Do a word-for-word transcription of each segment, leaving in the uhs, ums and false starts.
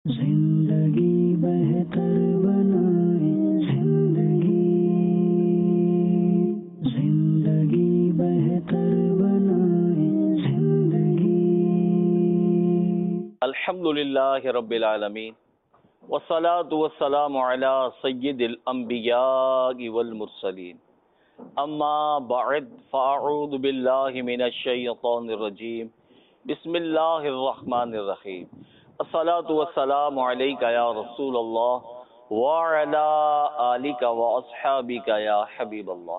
زندگی بہتر بنائے زندگی زندگی بہتر بنائے زندگی۔ الحمدللہ رب العالمین والصلاة والسلام علی سید الانبیاء والمرسلین، اما بعد فاعوذ باللہ من الشیطان الرجیم، بسم اللہ الرحمن الرحیم۔ الصلاة والسلام علیک یا رسول اللہ وعلی آلک واصحابک یا حبیب اللہ۔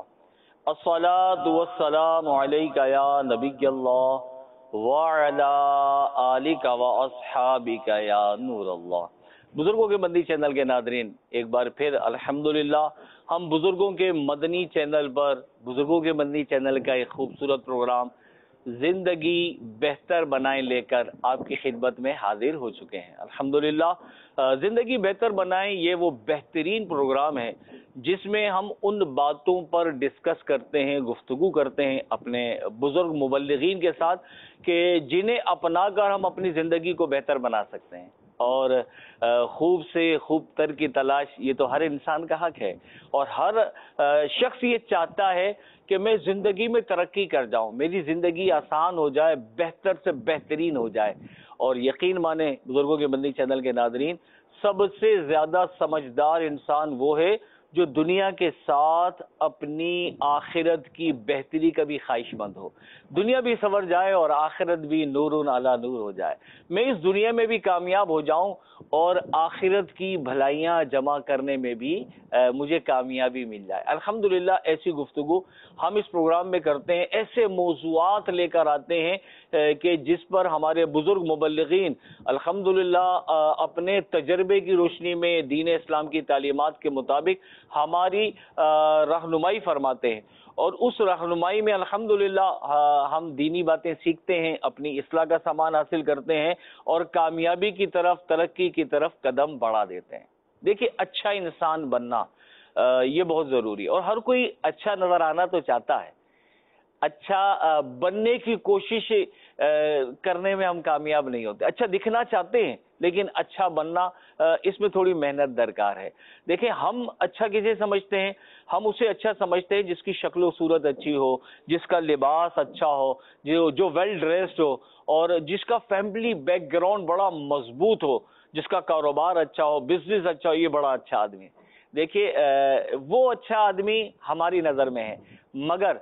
الصلاة والسلام علیک یا نبی اللہ وعلی آلک واصحابک یا نور اللہ۔ بزرگوں کے مدنی چینل کے ناظرین، ایک بار پھر الحمدللہ ہم بزرگوں کے مدنی چینل پر، بزرگوں کے مدنی چینل کا ایک خوبصورت پروگرام زندگی بہتر بنائیں لے کر آپ کی خدمت میں حاضر ہو چکے ہیں۔ الحمدللہ زندگی بہتر بنائیں یہ وہ بہترین پروگرام ہے جس میں ہم ان باتوں پر ڈسکس کرتے ہیں، گفتگو کرتے ہیں اپنے بزرگ مبلغین کے ساتھ کہ جنہیں اپنا کر ہم اپنی زندگی کو بہتر بنا سکتے ہیں۔ اور خوب سے خوب تر کی تلاش یہ تو ہر انسان کا حق ہے، اور ہر شخص یہ چاہتا ہے کہ میں زندگی میں ترقی کر جاؤں، میری زندگی آسان ہو جائے، بہتر سے بہترین ہو جائے۔ اور یقین مانیں بزرگوں کے مدنی چینل کے ناظرین، سب سے زیادہ سمجھدار انسان وہ ہے جو دنیا کے ساتھ اپنی آخرت کی بہتری کا بھی خواہش مند ہو، دنیا بھی سنور جائے اور آخرت بھی نور علی نور ہو جائے، میں اس دنیا میں بھی کامیاب ہو جاؤں اور آخرت کی بھلائیاں جمع کرنے میں بھی مجھے کامیابی مل جائے۔ الحمدللہ ایسی گفتگو ہم اس پروگرام میں کرتے ہیں، ایسے موضوعات لے کر آتے ہیں کہ جس پر ہمارے بزرگ مبلغین الحمدللہ اپنے تجربے کی روشنی میں دین اسلام کی تعلیمات کے مطابق ہماری رہنمائی فرماتے ہیں، اور اس رہنمائی میں الحمدللہ ہم دینی باتیں سیکھتے ہیں، اپنی اصلاح کا سامان حاصل کرتے ہیں اور کامیابی کی طرف، ترقی کی طرف قدم بڑھا دیتے ہیں۔ دیکھیے، اچھا انسان بننا یہ بہت ضروری ہے، اور ہر کوئی اچھا نظر آنا تو چاہتا ہے، اچھا بننے کی کوشش کرنے میں ہم کامیاب نہیں ہوتے، اچھا دکھنا چاہتے ہیں لیکن اچھا بننا اس میں تھوڑی محنت درکار ہے۔ دیکھیں، ہم اچھا کسے سمجھتے ہیں؟ ہم اسے اچھا سمجھتے ہیں جس کی شکل و صورت اچھی ہو، جس کا لباس اچھا ہو، جو جو ویل ڈریسڈ ہو، اور جس کا فیملی بیک گراؤنڈ بڑا مضبوط ہو، جس کا کاروبار اچھا ہو، بزنس اچھا ہو، یہ بڑا اچھا آدمی ہے۔ دیکھیے، وہ اچھا آدمی ہماری نظر میں ہے، مگر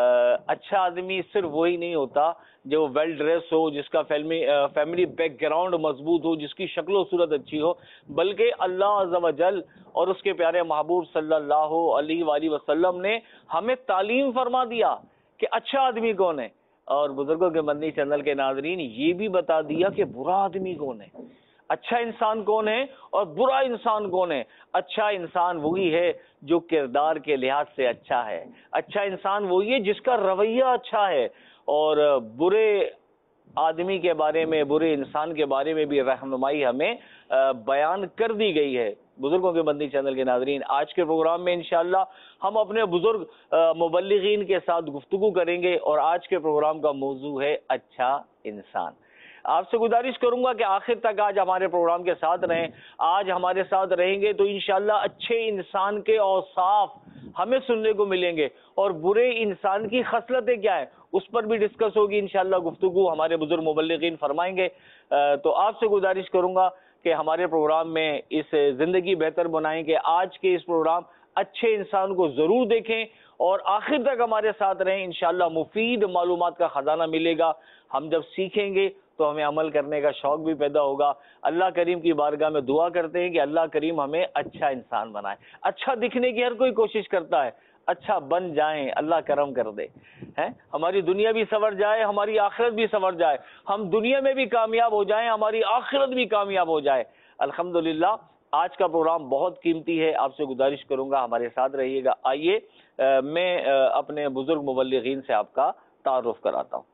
اچھا آدمی صرف وہی نہیں ہوتا جو ویل ڈریس ہو، جس کا فیملی فیملی بیک گراؤنڈ مضبوط ہو، جس کی شکل و صورت اچھی ہو، بلکہ اللہ عز و جل اور اس کے پیارے محبوب صلی اللہ علیہ وآلہ وسلم نے ہمیں تعلیم فرما دیا کہ اچھا آدمی کون ہے، اور بزرگوں کے مدنی چینل کے ناظرین یہ بھی بتا دیا کہ برا آدمی کون ہے، اچھا انسان کون ہے اور برا انسان کون ہے۔ اچھا انسان وہی ہے جو کردار کے لحاظ سے اچھا ہے، اچھا انسان وہی ہے جس کا رویہ اچھا ہے، اور برے آدمی کے بارے میں، برے انسان کے بارے میں بھی رہنمائی ہمیں بیان کر دی گئی ہے۔ بزرگوں کے مدنی چینل کے ناظرین، آج کے پروگرام میں انشاءاللہ ہم اپنے بزرگ مبلغین کے ساتھ گفتگو کریں گے، اور آج کے پروگرام کا موضوع ہے اچھا انسان۔ آپ سے گزارش کروں گا کہ آخر تک آج ہمارے پروگرام کے ساتھ رہیں۔ آج ہمارے ساتھ رہیں گے تو انشاءاللہ اچھے انسان کے اوصاف ہمیں سننے کو ملیں گے، اور برے انسان کی خصلتیں کیا ہیں اس پر بھی ڈسکس ہوگی انشاءاللہ، گفتگو ہمارے بزرگ مبلغین فرمائیں گے۔ تو آپ سے گزارش کروں گا کہ ہمارے پروگرام میں اس زندگی بہتر بنائیں کہ آج کے اس پروگرام اچھے انسان کو ضرور دیکھیں اور آخر تک ہمارے ساتھ رہیں۔ انشاءاللہ مفید معلومات کا خزانہ ملے گا، ہم جب سیکھیں گے تو ہمیں عمل کرنے کا شوق بھی پیدا ہوگا۔ اللہ کریم کی بارگاہ میں دعا کرتے ہیں کہ اللہ کریم ہمیں اچھا انسان بنائے۔ اچھا دکھنے کی ہر کوئی کوشش کرتا ہے، اچھا بن جائیں، اللہ کرم کر دے، ہماری دنیا بھی سنور جائے، ہماری آخرت بھی سنور جائے، ہم دنیا میں بھی کامیاب ہو جائیں، ہماری آخرت بھی کامیاب ہو جائے۔ الحمدللہ آج کا پروگرام بہت قیمتی ہے، آپ سے گزارش کروں گا ہمارے ساتھ رہیے گا۔ آئیے میں اپنے بزرگ مبلغین سے آپ کا تعارف کراتا ہوں۔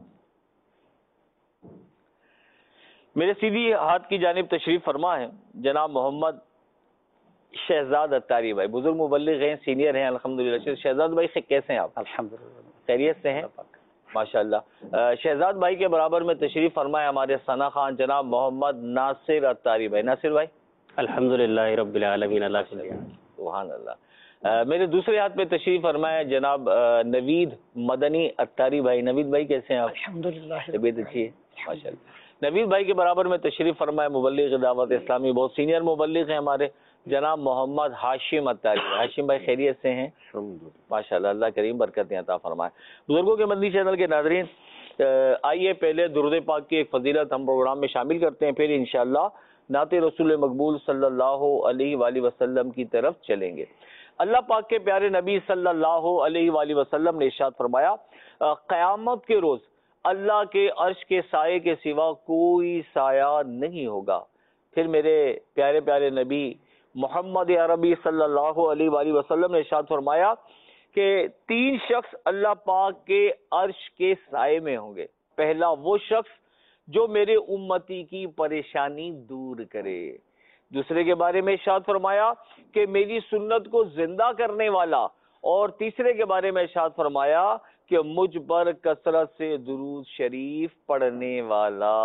میرے سیدھی ہاتھ کی جانب تشریف فرما ہے جناب محمد شہزاد اتاری بھائی، بزرگ مبلغ ہیں، سینئر ہیں الحمدللہ۔ شہزاد بھائی سے کیسے ہیں آپ؟ الحمدللہ خیریت سے ہیں؟ ماشاء اللہ. شہزاد بھائی کے برابر میں تشریف فرمائے ہمارے ثنا خان جناب محمد ناصر اتاری بھائی. ناصر بھائی الحمدللہ رب العالمین. اللہ کے لیے سبحان اللہ. میرے دوسرے ہاتھ پہ تشریف فرمائے جناب نوید مدنی اتاری بھائی. نوید بھائی کیسے ہیں آپ؟ الحمدللہ. طبیعت اچھی ہے ماشاء اللہ. نوید بھائی کے برابر میں تشریف فرمائے مبلغ دعوت اسلامی, بہت سینئر مبلغ ہیں ہمارے, جناب محمد ہاشم اتاری. ہاشم بھائی خیریت سے ہیں؟ ماشاء اللہ, اللہ کریم برکتیں عطا فرمائے. بزرگوں کے مدنی چینل کے ناظرین, آئیے پہلے درود پاک کی ایک فضیلت ہم پروگرام میں شامل کرتے ہیں, پھر انشاءاللہ نعت رسول مقبول صلی اللہ علیہ وآلہ وسلم کی طرف چلیں گے. اللہ پاک کے پیارے نبی صلی اللہ علیہ وآلہ وسلم نے ارشاد فرمایا, قیامت کے روز اللہ کے عرش کے سائے کے سوا کوئی سایہ نہیں ہوگا. پھر میرے پیارے پیارے نبی محمد عربی صلی اللہ علیہ وآلہ وسلم نے ارشاد فرمایا کہ تین شخص اللہ پاک کے عرش کے سائے میں ہوں گے. پہلا وہ شخص جو میرے امتی کی پریشانی دور کرے. دوسرے کے بارے میں ارشاد فرمایا کہ میری سنت کو زندہ کرنے والا. اور تیسرے کے بارے میں ارشاد فرمایا کہ مجھ پر کثرت سے درود شریف پڑھنے والا.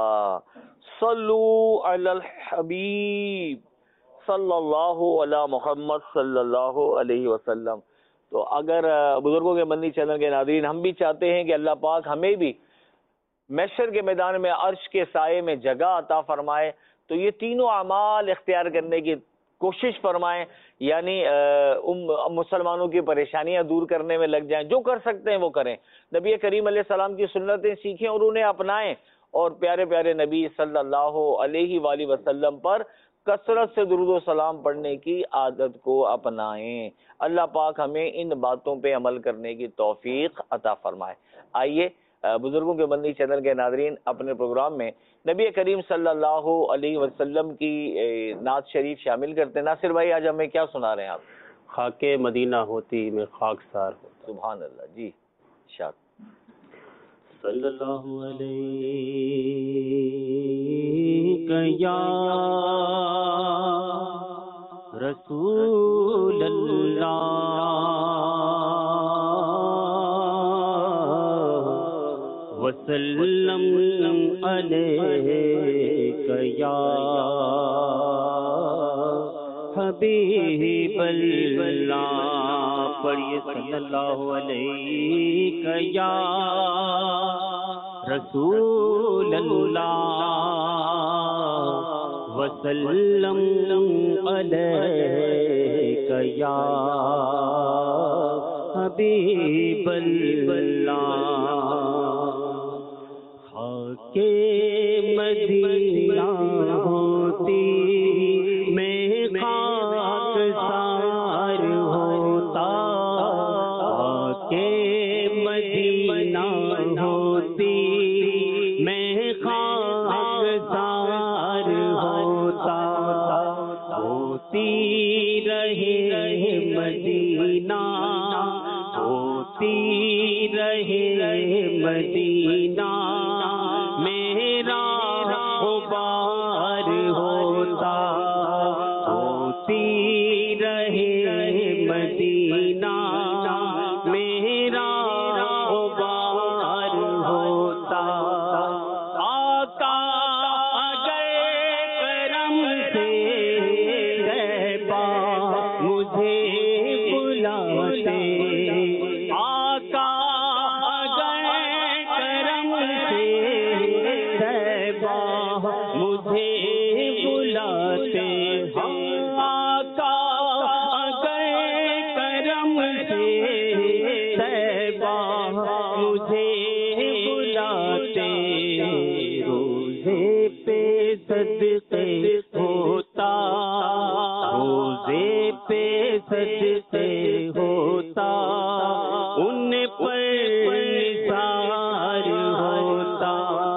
صلو علی الحبیب صلی اللہ علی محمد صلی اللہ علیہ وسلم. تو اگر بزرگوں کے مدنی چینل کے ناظرین, ہم بھی چاہتے ہیں کہ اللہ پاک ہمیں بھی محشر کے میدان میں عرش کے سائے میں جگہ عطا فرمائے, تو یہ تینوں اعمال اختیار کرنے کی کوشش فرمائیں. یعنی مسلمانوں کی پریشانیاں دور کرنے میں لگ جائیں, جو کر سکتے ہیں وہ کریں. نبی کریم علیہ السلام کی سنتیں سیکھیں اور انہیں اپنائیں, اور پیارے پیارے نبی صلی اللہ علیہ وآلہ وسلم پر کثرت سے درود و سلام پڑھنے کی عادت کو اپنائیں. اللہ پاک ہمیں ان باتوں پہ عمل کرنے کی توفیق عطا فرمائے. آئیے بزرگوں کے مدنی چینل کے ناظرین اپنے پروگرام میں نبی کریم صلی اللہ علیہ وسلم کی نعت شریف شامل کرتے ہیں. ناصر بھائی آج ہمیں کیا سنا رہے ہیں آپ؟ خاک مدینہ ہوتی میں خاکسار ہوتا. سبحان اللہ. جی شاد. صلی اللہ علیہ یا رسول اللہ وسلم علیک یا حبیب اللہ. پڑھیے صلی اللہ علیہ یا رسول اللہ وسلم علیک یا حبیب اللہ. خاک مدینہ ہوتی میں خاک سار ہوتا. خاک مدینہ ہوتی میں خاک سار ہوتا. ہوتی رہے مدینہ ہوتی رہے مدینہ میرا غبار ہوتا. ہوتی رہے مدینہ میرا غبار ہوتا. آقا اگر کرم سے رہبا مجھے بلاتے. آقا اگر کرم سے رہبا مجھے بلاتے. آقا اگر کرم سے رہبا مجھے بلاتے. روزے پہ صدقے ہوتا. روزے پہ صدقے ہوتا. ان پر نثار ہوتا.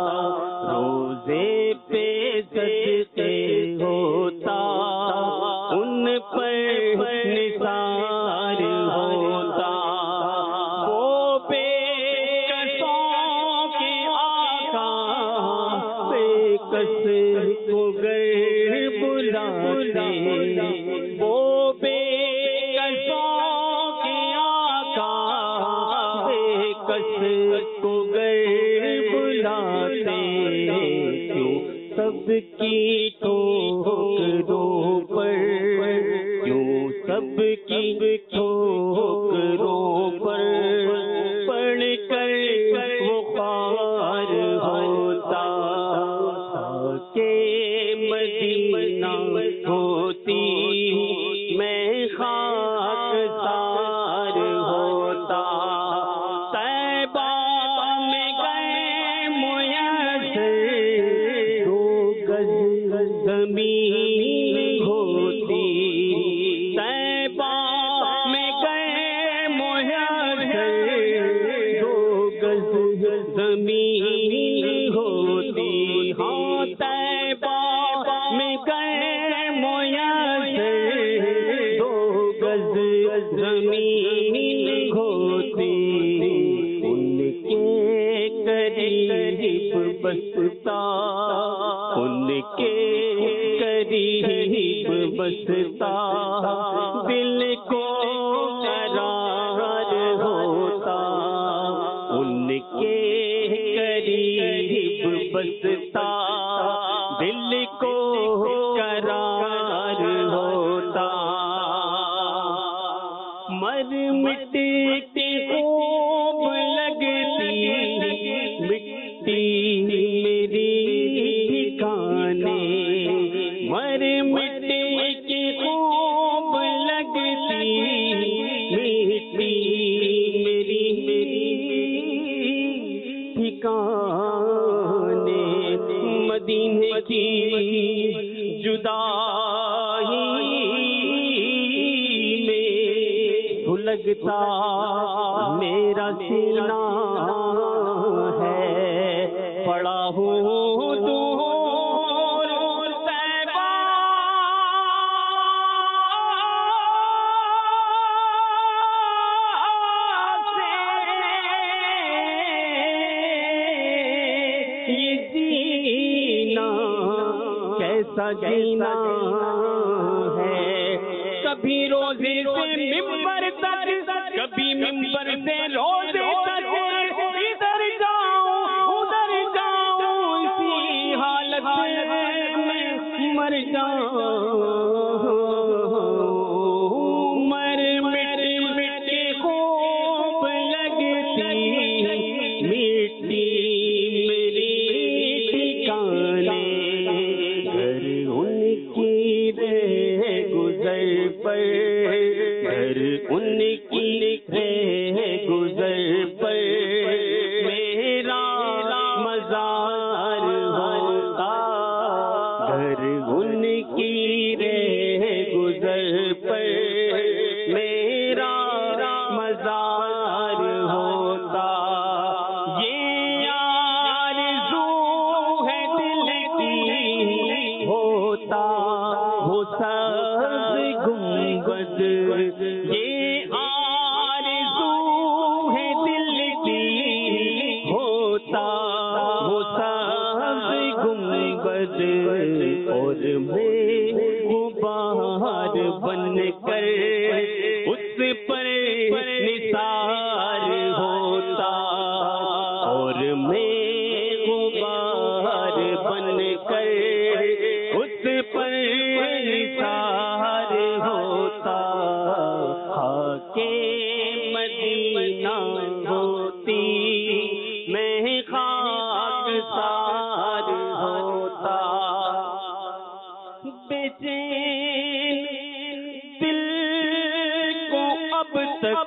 روزے پہ صدقے ہوتا. ان پر نثار ہوتا. وہ بے کسوں کے آقا بے کس کو گر بلاتے. وہ بے کسوں کے آقا بے کس کو گر سب کی ٹھوکروں پر، یوں سب کی ٹھوکروں پر پڑھ کر وہ خوار ہوتا کہ مدینہ ہوتی میں خاک سار ہوتا، طیبہ میں گئے میسر دو گز زمین ہوتی، طیبہ میں گئے میسر دو گز زمین ہوتی، ہاں طیبہ میں گئے میسر دو گز زمین ہوتی، ان کے قریب بستا، ان کے قریب بستا دل کو قرار ہوتا، ان کے قریب بستا دل کو قرار ہوتا، مر مٹ کے خوب لگتی مٹی میری ٹھکانے، مر مٹ کے خوب لگتی مٹی میری ٹھکانے، مدینے کی جدائی میں لگتا میرا سینہ ہے، پڑا ہوں دور طیبہ سے، یہ جینا کیسا جینا ہے، کبھی روزے سے ممبر تک، کبھی ممبر سے روزے تک، ادھر جاؤں ادھر جاؤں اسی حالت میں مر جاؤں، مر مٹ مٹ کے خوب لگتی مٹی میری ٹھکانے، گھر ان کی رہ گزر پر، گھر ان کی رہ گزر پر میرا مزار ہوتا، گھر ان کی رہ گزر پر میرا مزار ہوتا، یہ آرزو ہے دل کی ہوتا وہ سبز گنبد، یہ آرزو ہے دل کی ہوتا وہ سبز گنبد، اور میں غبار بن کر اس پر نثار ہوتا، اور میں غبار بن کر اس پر نثار ہوتا، خاک مدینہ ہوتی میں خاک سار ہوتا، بے چین دل کو اب تک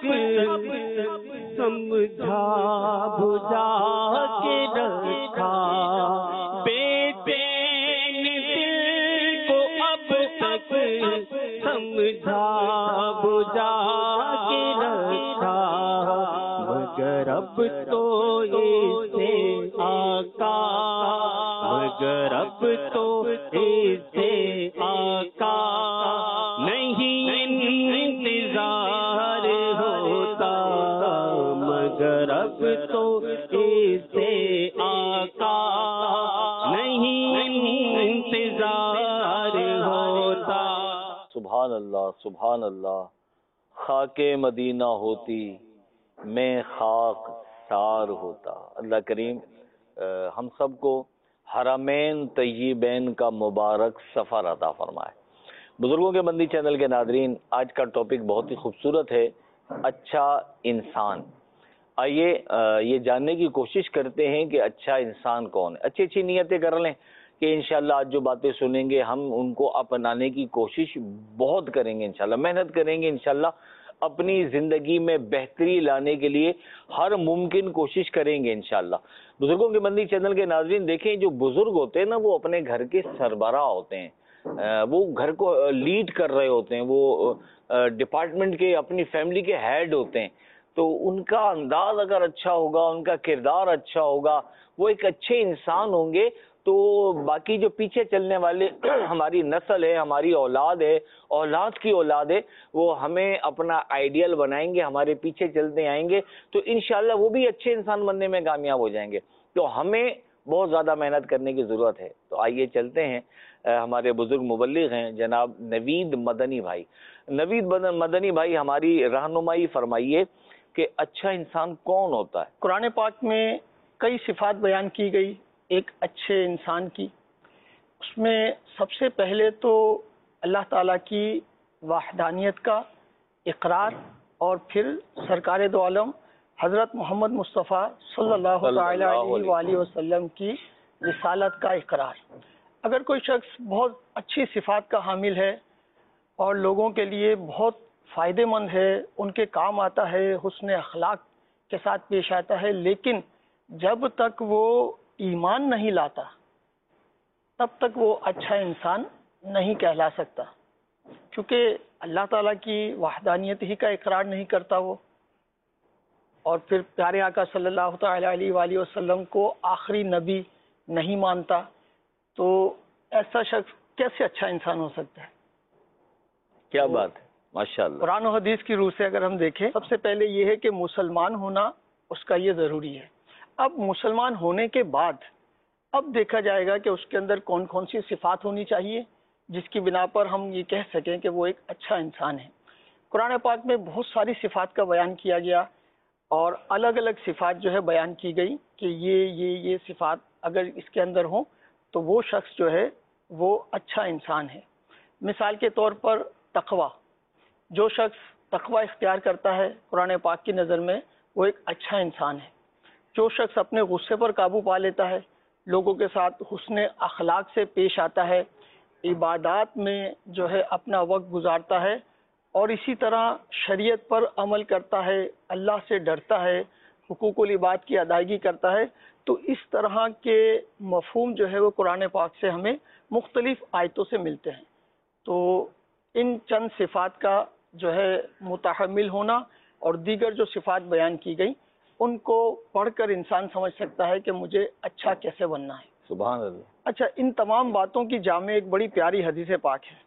سمجھا بجھا کے رکھا، بے چین دل کو اب تک سمجھا بجھا کے رکھا، مگر اب تو اسے آقا، مگر اب تو اسے آقا نہیں انتظار ہوتا، مگر اب تو اسے آقا نہیں انتظار ہوتا۔ سبحان اللہ سبحان اللہ، خاک مدینہ ہوتی میں خاک سار ہوتا۔ اللہ کریم ہم سب کو حرمین طیبین کا مبارک سفر عطا فرمائے۔ بزرگوں کے بندی چینل کے ناظرین، آج کا ٹاپک بہت ہی خوبصورت ہے، اچھا انسان۔ آئیے یہ جاننے کی کوشش کرتے ہیں کہ اچھا انسان کون ہے۔ اچھی اچھی نیتیں کر لیں کہ انشاءاللہ آج جو باتیں سنیں گے ہم ان کو اپنانے کی کوشش بہت کریں گے، انشاءاللہ محنت کریں گے، انشاءاللہ اپنی زندگی میں بہتری لانے کے لیے ہر ممکن کوشش کریں گے انشاءاللہ۔ بزرگوں کے بندی چینل کے ناظرین، دیکھیں جو بزرگ ہوتے ہیں نا وہ اپنے گھر کے سربراہ ہوتے ہیں، وہ گھر کو لیڈ کر رہے ہوتے ہیں، وہ ڈپارٹمنٹ کے اپنی فیملی کے ہیڈ ہوتے ہیں، تو ان کا انداز اگر اچھا ہوگا، ان کا کردار اچھا ہوگا، وہ ایک اچھے انسان ہوں گے، تو باقی جو پیچھے چلنے والے ہماری نسل ہے، ہماری اولاد ہے، اولاد کی اولاد ہے، وہ ہمیں اپنا آئیڈیل بنائیں گے، ہمارے پیچھے چلتے آئیں گے، تو انشاءاللہ وہ بھی اچھے انسان بننے میں کامیاب ہو جائیں گے۔ تو ہمیں بہت زیادہ محنت کرنے کی ضرورت ہے۔ تو آئیے چلتے ہیں، ہمارے بزرگ مبلغ ہیں جناب نوید مدنی بھائی۔ نوید مدنی بھائی ہماری رہنمائی فرمائیے کہ اچھا انسان کون ہوتا ہے؟ قرآن پاک میں کئی صفات بیان کی گئی ایک اچھے انسان کی۔ اس میں سب سے پہلے تو اللہ تعالیٰ کی وحدانیت کا اقرار، اور پھر سرکار دو عالم حضرت محمد مصطفیٰ صلی اللہ تعالی علیہ وآلہ وسلم کی رسالت کا اقرار۔ اگر کوئی شخص بہت اچھی صفات کا حامل ہے اور لوگوں کے لیے بہت فائدے مند ہے، ان کے کام آتا ہے، حسن اخلاق کے ساتھ پیش آتا ہے، لیکن جب تک وہ ایمان نہیں لاتا تب تک وہ اچھا انسان نہیں کہلا سکتا، کیونکہ اللہ تعالیٰ کی وحدانیت ہی کا اقرار نہیں کرتا وہ، اور پھر پیارے آقا صلی اللہ تعالی علیہ وآلہ وسلم کو آخری نبی نہیں مانتا، تو ایسا شخص کیسے اچھا انسان ہو سکتا ہے؟ کیا بات ہے، ماشاءاللہ۔ قرآن و حدیث کی روح سے اگر ہم دیکھیں، سب سے پہلے یہ ہے کہ مسلمان ہونا اس کا یہ ضروری ہے۔ اب مسلمان ہونے کے بعد اب دیکھا جائے گا کہ اس کے اندر کون کون سی صفات ہونی چاہیے جس کی بنا پر ہم یہ کہہ سکیں کہ وہ ایک اچھا انسان ہے۔ قرآن پاک میں بہت ساری صفات کا بیان کیا گیا، اور الگ الگ صفات جو ہے بیان کی گئی کہ یہ یہ یہ صفات اگر اس کے اندر ہوں تو وہ شخص جو ہے وہ اچھا انسان ہے۔ مثال کے طور پر تقوی، جو شخص تقوی اختیار کرتا ہے قرآن پاک کی نظر میں وہ ایک اچھا انسان ہے۔ جو شخص اپنے غصے پر قابو پا لیتا ہے، لوگوں کے ساتھ حسن اخلاق سے پیش آتا ہے، عبادات میں جو ہے اپنا وقت گزارتا ہے، اور اسی طرح شریعت پر عمل کرتا ہے، اللہ سے ڈرتا ہے، حقوق العباد کی ادائیگی کرتا ہے، تو اس طرح کے مفہوم جو ہے وہ قرآن پاک سے ہمیں مختلف آیتوں سے ملتے ہیں۔ تو ان چند صفات کا جو ہے متحمل ہونا اور دیگر جو صفات بیان کی گئی ان کو پڑھ کر انسان سمجھ سکتا ہے کہ مجھے اچھا کیسے بننا ہے۔ سبحان اللہ۔ اچھا، ان تمام باتوں کی جامع ایک بڑی پیاری حدیث پاک ہے۔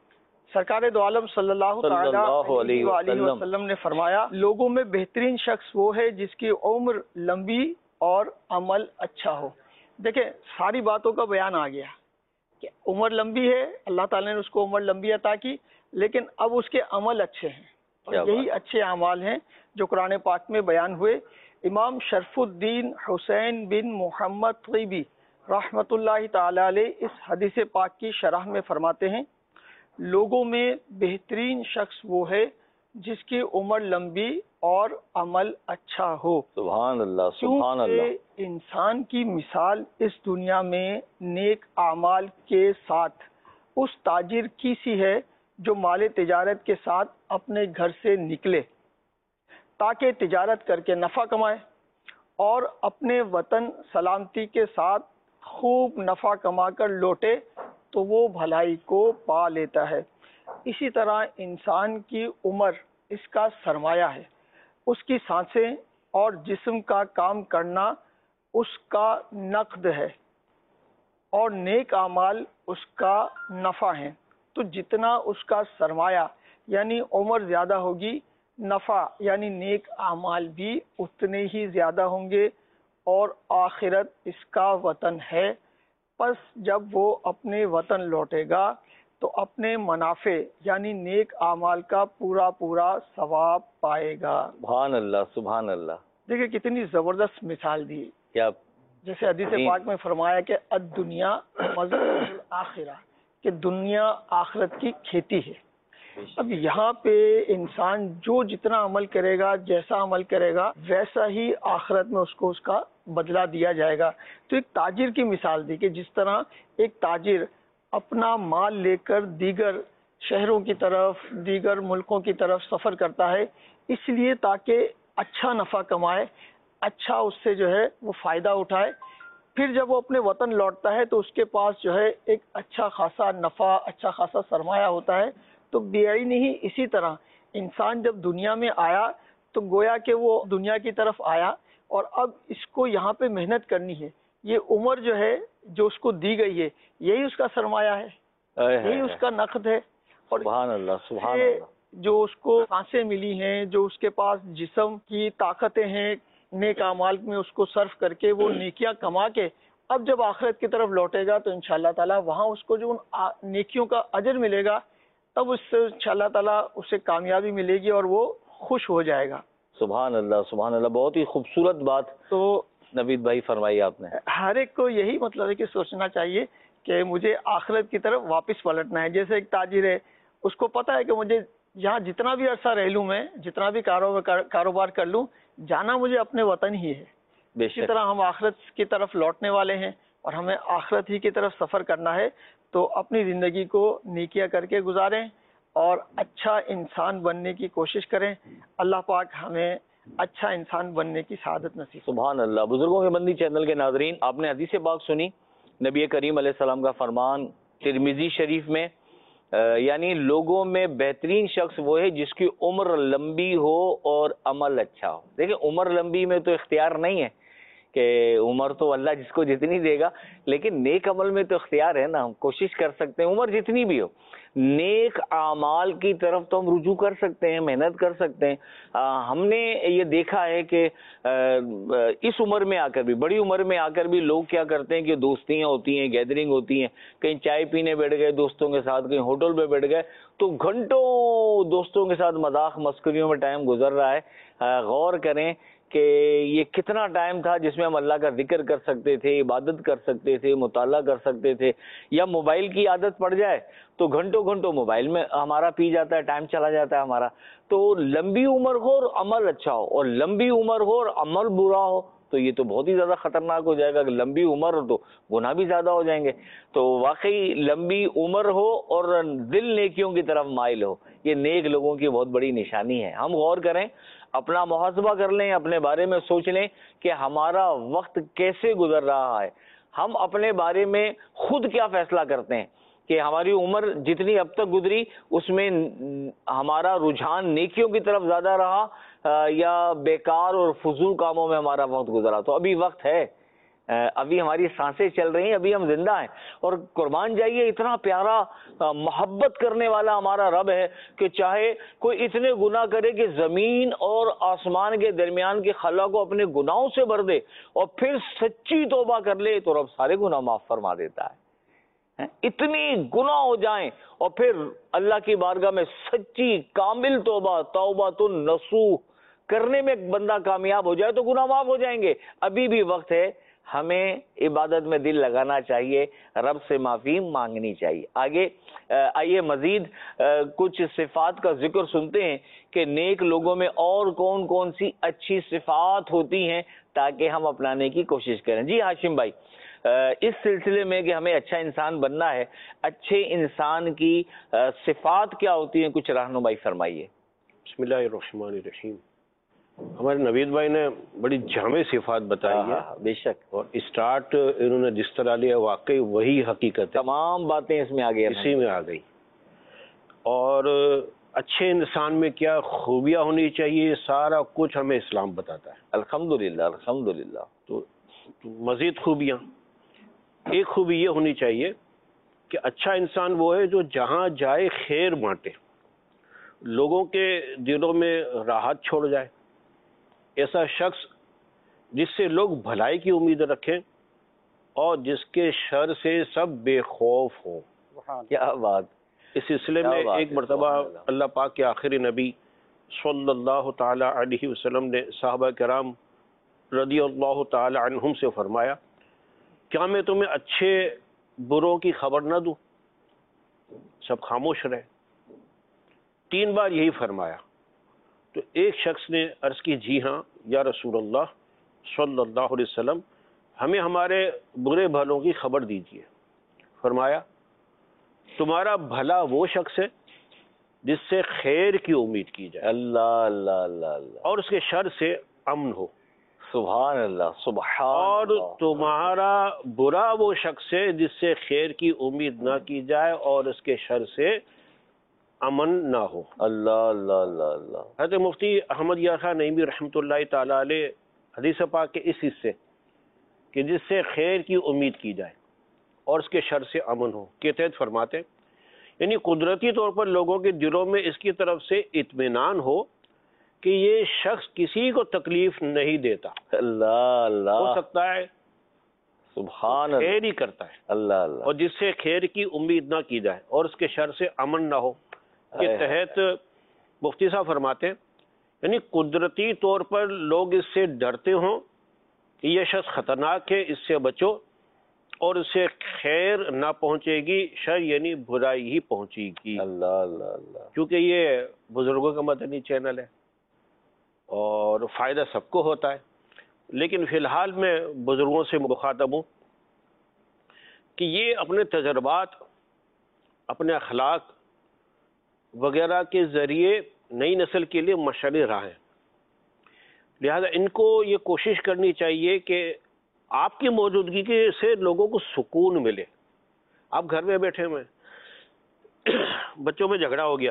سرکار دو عالم صلی اللہ تعالی علیہ وآلہ وسلم نے فرمایا، لوگوں میں بہترین شخص وہ ہے جس کی عمر لمبی اور عمل اچھا ہو۔ دیکھیں، ساری باتوں کا بیان آ گیا کہ عمر لمبی ہے، اللہ تعالیٰ نے اس کو عمر لمبی عطا کی، لیکن اب اس کے عمل اچھے ہیں، اور یہی اچھے اعمال ہیں جو قرآن پاک میں بیان ہوئے۔ امام شرف الدین حسین بن محمد طیبی رحمۃ اللہ تعالی علیہ اس حدیث پاک کی شرح میں فرماتے ہیں، لوگوں میں بہترین شخص وہ ہے جس کی عمر لمبی اور عمل اچھا ہو۔ سبحان اللہ، سبحان اللہ۔ کیونکہ انسان کی مثال اس دنیا میں نیک اعمال کے ساتھ اس تاجر کی سی ہے جو مال تجارت کے ساتھ اپنے گھر سے نکلے تاکہ تجارت کر کے نفع کمائے، اور اپنے وطن سلامتی کے ساتھ خوب نفع کما کر لوٹے تو وہ بھلائی کو پا لیتا ہے۔ اسی طرح انسان کی عمر اس کا سرمایہ ہے، اس کی سانسیں اور جسم کا کام کرنا اس کا نقد ہے، اور نیک اعمال اس کا نفع ہیں۔ تو جتنا اس کا سرمایہ یعنی عمر زیادہ ہوگی، نفع یعنی نیک اعمال بھی اتنے ہی زیادہ ہوں گے، اور آخرت اس کا وطن ہے۔ پس جب وہ اپنے وطن لوٹے گا تو اپنے منافع یعنی نیک اعمال کا پورا پورا ثواب پائے گا۔ سبحان اللہ، سبحان اللہ۔ دیکھیں کتنی زبردست مثال دی۔ کیا جیسے حدیث پاک میں فرمایا کہ الدنیا مزرعۃ الآخرہ، کہ دنیا آخرت کی کھیتی ہے۔ اب یہاں پہ انسان جو جتنا عمل کرے گا، جیسا عمل کرے گا، ویسا ہی آخرت میں اس کو اس کا بدلہ دیا جائے گا۔ تو ایک تاجر کی مثال دی کہ جس طرح ایک تاجر اپنا مال لے کر دیگر شہروں کی طرف، دیگر ملکوں کی طرف سفر کرتا ہے، اس لیے تاکہ اچھا نفع کمائے، اچھا اس سے جو ہے وہ فائدہ اٹھائے، پھر جب وہ اپنے وطن لوٹتا ہے تو اس کے پاس جو ہے ایک اچھا خاصا نفع، اچھا خاصا سرمایہ ہوتا ہے۔ تو بیعین ہی اسی طرح انسان جب دنیا میں آیا تو گویا کہ وہ دنیا کی طرف آیا، اور اب اس کو یہاں پہ محنت کرنی ہے۔ یہ عمر جو ہے جو اس کو دی گئی ہے، یہی اس کا سرمایہ ہے، یہی اس کا نقد ہے۔ اور سبحان اللہ، سبحان اللہ، جو اس کو سانسیں ملی ہیں، جو اس کے پاس جسم کی طاقتیں ہیں، نیک اعمال میں اس کو صرف کر کے وہ نیکیاں کما کے اب جب آخرت کی طرف لوٹے گا تو انشاءاللہ تعالیٰ وہاں اس کو جو ان نیکیوں کا اجر ملے گا، تب اس سے انشاءاللہ تعالیٰ اسے کامیابی ملے گی اور وہ خوش ہو جائے گا۔ سبحان اللہ، سبحان اللہ، بہت ہی خوبصورت بات تو نوید بھائی فرمائی آپ نے۔ ہر ایک کو یہی مطلب ہے کہ سوچنا چاہیے کہ مجھے آخرت کی طرف واپس پلٹنا ہے۔ جیسے ایک تاجر ہے، اس کو پتا ہے کہ مجھے یہاں جتنا بھی عرصہ رہ لوں، میں جتنا بھی کاروبار کر لوں، جانا مجھے اپنے وطن ہی ہے۔ اسی طرح ہم آخرت کی طرف لوٹنے والے ہیں اور ہمیں آخرت ہی کی طرف سفر کرنا ہے، تو اپنی زندگی کو نیکیاں کر کے گزاریں اور اچھا انسان بننے کی کوشش کریں۔ اللہ پاک ہمیں اچھا انسان بننے کی سعادت نصیب۔ سبحان اللہ۔ بزرگوں کے بندی چینل کے ناظرین، آپ نے حدیث پاک سنی، نبی کریم علیہ السلام کا فرمان ترمذی شریف میں، یعنی لوگوں میں بہترین شخص وہ ہے جس کی عمر لمبی ہو اور عمل اچھا ہو۔ دیکھیں، عمر لمبی میں تو اختیار نہیں ہے کہ عمر تو اللہ جس کو جتنی دے گا، لیکن نیک عمل میں تو اختیار ہے نا، ہم کوشش کر سکتے ہیں عمر جتنی بھی ہو، نیک اعمال کی طرف تو ہم رجوع کر سکتے ہیں، محنت کر سکتے ہیں۔ ہم نے یہ دیکھا ہے کہ اس عمر میں آ کر بھی، بڑی عمر میں آ کر بھی لوگ کیا کرتے ہیں کہ دوستیاں ہوتی ہیں، گیدرنگ ہوتی ہیں، کہیں چائے پینے بیٹھ گئے دوستوں کے ساتھ، کہیں ہوٹل پہ بیٹھ گئے، تو گھنٹوں دوستوں کے ساتھ مذاق مسکریوں میں ٹائم گزر رہا ہے۔ غور کریں کہ یہ کتنا ٹائم تھا جس میں ہم اللہ کا ذکر کر سکتے تھے، عبادت کر سکتے تھے، مطالعہ کر سکتے تھے، یا موبائل کی عادت پڑ جائے تو گھنٹوں گھنٹوں موبائل میں ہمارا پی جاتا ہے، ٹائم چلا جاتا ہے ہمارا۔ تو لمبی عمر ہو اور عمل اچھا ہو، اور لمبی عمر ہو اور عمل برا ہو تو یہ تو بہت ہی زیادہ خطرناک ہو جائے گا کہ لمبی عمر ہو تو گناہ بھی زیادہ ہو جائیں گے۔ تو واقعی لمبی عمر ہو اور دل نیکیوں کی طرف مائل ہو، یہ نیک لوگوں کی بہت بڑی نشانی ہے۔ ہم غور کریں، اپنا محاسبہ کر لیں، اپنے بارے میں سوچ لیں کہ ہمارا وقت کیسے گزر رہا ہے، ہم اپنے بارے میں خود کیا فیصلہ کرتے ہیں کہ ہماری عمر جتنی اب تک گزری اس میں ہمارا رجحان نیکیوں کی طرف زیادہ رہا یا بیکار اور فضول کاموں میں ہمارا وقت گزرا۔ تو ابھی وقت ہے، ابھی ہماری سانسیں چل رہی ہیں، ابھی ہم زندہ ہیں، اور قربان جائیے اتنا پیارا محبت کرنے والا ہمارا رب ہے کہ چاہے کوئی اتنے گناہ کرے کہ زمین اور آسمان کے درمیان کی خلا کو اپنے گناہوں سے بھر دے اور پھر سچی توبہ کر لے تو رب سارے گناہ معاف فرما دیتا ہے۔ اتنی گناہ ہو جائیں اور پھر اللہ کی بارگاہ میں سچی کامل توبہ، توبۃ النصوح کرنے میں بندہ کامیاب ہو جائے تو گناہ معاف ہو جائیں گے۔ ابھی بھی وقت ہے، ہمیں عبادت میں دل لگانا چاہیے، رب سے معافی مانگنی چاہیے۔ آگے آئیے مزید کچھ صفات کا ذکر سنتے ہیں کہ نیک لوگوں میں اور کون کون سی اچھی صفات ہوتی ہیں تاکہ ہم اپنانے کی کوشش کریں۔ جی ہاشم بھائی، اس سلسلے میں کہ ہمیں اچھا انسان بننا ہے، اچھے انسان کی صفات کیا ہوتی ہیں، کچھ رہنمائی فرمائیے۔ بسم اللہ الرحمن الرحیم۔ ہمارے نوید بھائی نے بڑی جامع صفات بتائی ہے، بے شک، اور اسٹارٹ انہوں نے جس طرح لیا واقعی وہی حقیقت ہے، تمام باتیں اس میں آ گئی، اسی میں آ گئی۔ اور اچھے انسان میں کیا خوبیاں ہونی چاہیے، سارا کچھ ہمیں اسلام بتاتا ہے۔ الحمدللہ، الحمدللہ۔ تو مزید خوبیاں، ایک خوبی یہ ہونی چاہیے کہ اچھا انسان وہ ہے جو جہاں جائے خیر بانٹے، لوگوں کے دلوں میں راحت چھوڑ جائے، ایسا شخص جس سے لوگ بھلائی کی امید رکھیں اور جس کے شر سے سب بے خوف ہوں۔ کیا بات۔ اس سلسلے میں ایک مرتبہ اللہ پاک کے آخری نبی صلی اللہ تعالی علیہ وسلم نے صحابہ کرام رضی اللہ تعالی عنہم سے فرمایا کیا میں تمہیں اچھے بروں کی خبر نہ دوں؟ سب خاموش رہے. تین بار یہی فرمایا. تو ایک شخص نے عرض کی جی ہاں یا رسول اللہ صلی اللہ علیہ وسلم ہمیں ہمارے برے بھلوں کی خبر دیجیے. فرمایا تمہارا بھلا وہ شخص ہے جس سے خیر کی امید کی جائے اللہ اللہ اللہ اللہ اور اس کے شر سے امن ہو. سبحان اللہ سبحان اور اللہ. تمہارا برا وہ شخص ہے جس سے خیر کی امید نہ کی جائے اور اس کے شر سے امن نہ ہو. اللہ اللہ اللہ اللہ. حضرت مفتی احمد یار خان نعیمی رحمۃ اللہ تعالی علیہ حدیث پاک کے اس حصے کہ جس سے خیر کی امید کی جائے اور اس کے شر سے امن ہو کے تحت فرماتے یعنی قدرتی طور پر لوگوں کے دلوں میں اس کی طرف سے اطمینان ہو کہ یہ شخص کسی کو تکلیف نہیں دیتا. اللہ اللہ. ہو سکتا ہے سبحان اللہ. خیر ہی کرتا ہے اللہ اللہ. اور جس سے خیر کی امید نہ کی جائے اور اس کے شر سے امن نہ ہو کے تحت مفتی صاحب فرماتے ہیں یعنی قدرتی طور پر لوگ اس سے ڈرتے ہوں کہ یہ شخص خطرناک ہے، اس سے بچو اور اس سے خیر نہ پہنچے گی، شر یعنی برائی ہی پہنچے گی. اللہ اللہ اللہ. کیونکہ یہ بزرگوں کا مدنی چینل ہے اور فائدہ سب کو ہوتا ہے. لیکن فی الحال میں بزرگوں سے مخاطب ہوں کہ یہ اپنے تجربات، اپنے اخلاق وغیرہ کے ذریعے نئی نسل کے لیے مشعل راہ ہیں. لہذا ان کو یہ کوشش کرنی چاہیے کہ آپ کی موجودگی کے سے لوگوں کو سکون ملے. آپ گھر میں بیٹھے ہوئے بچوں میں جھگڑا ہو گیا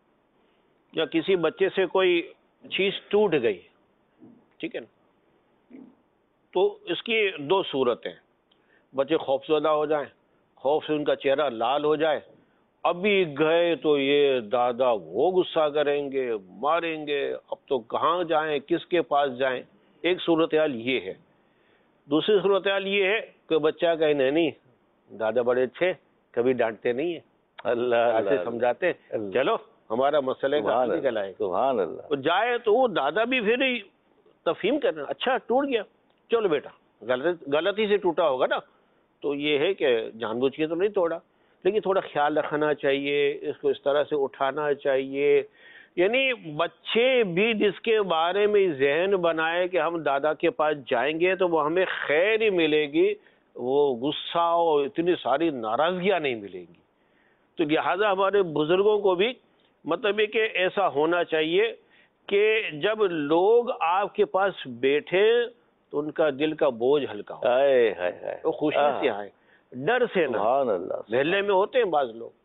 یا کسی بچے سے کوئی چیز ٹوٹ گئی، ٹھیک ہے نا، تو اس کی دو صورتیں، بچے خوف زدہ ہو جائیں، خوف سے ان کا چہرہ لال ہو جائے، ابھی گئے تو یہ دادا وہ غصہ کریں گے، ماریں گے، اب تو کہاں جائیں، کس کے پاس جائیں. ایک صورتحال یہ ہے. دوسری صورتحال یہ ہے کہ بچہ کہے نہیں نہیں دادا بڑے اچھے، کبھی ڈانٹتے نہیں ہیں، اللہ ایسے سمجھاتے ہیں، چلو ہمارا مسئلے کا حل نکل آئے. سبحان اللہ. تو جائے تو وہ دادا بھی پھر تفہیم کرنا، اچھا ٹوٹ گیا، چلو بیٹا غلط غلطی سے ٹوٹا ہوگا نا، تو یہ ہے کہ جان بوجھ کے تو نہیں توڑا، لیکن تھوڑا خیال رکھنا چاہیے، اس کو اس طرح سے اٹھانا چاہیے. یعنی بچے بھی جس کے بارے میں ذہن بنائے کہ ہم دادا کے پاس جائیں گے تو وہ ہمیں خیر ہی ملے گی، وہ غصہ اور اتنی ساری ناراضگیاں نہیں ملیں گی. تو لہٰذا ہمارے بزرگوں کو بھی مطلب ہے کہ ایسا ہونا چاہیے کہ جب لوگ آپ کے پاس بیٹھے تو ان کا دل کا بوجھ ہلکا ہو، ہائے ہائے ہائے. وہ خوشی سے آئے، ڈر سے نہ. سبحان اللہ. محلے میں ہوتے ہیں بعض لوگ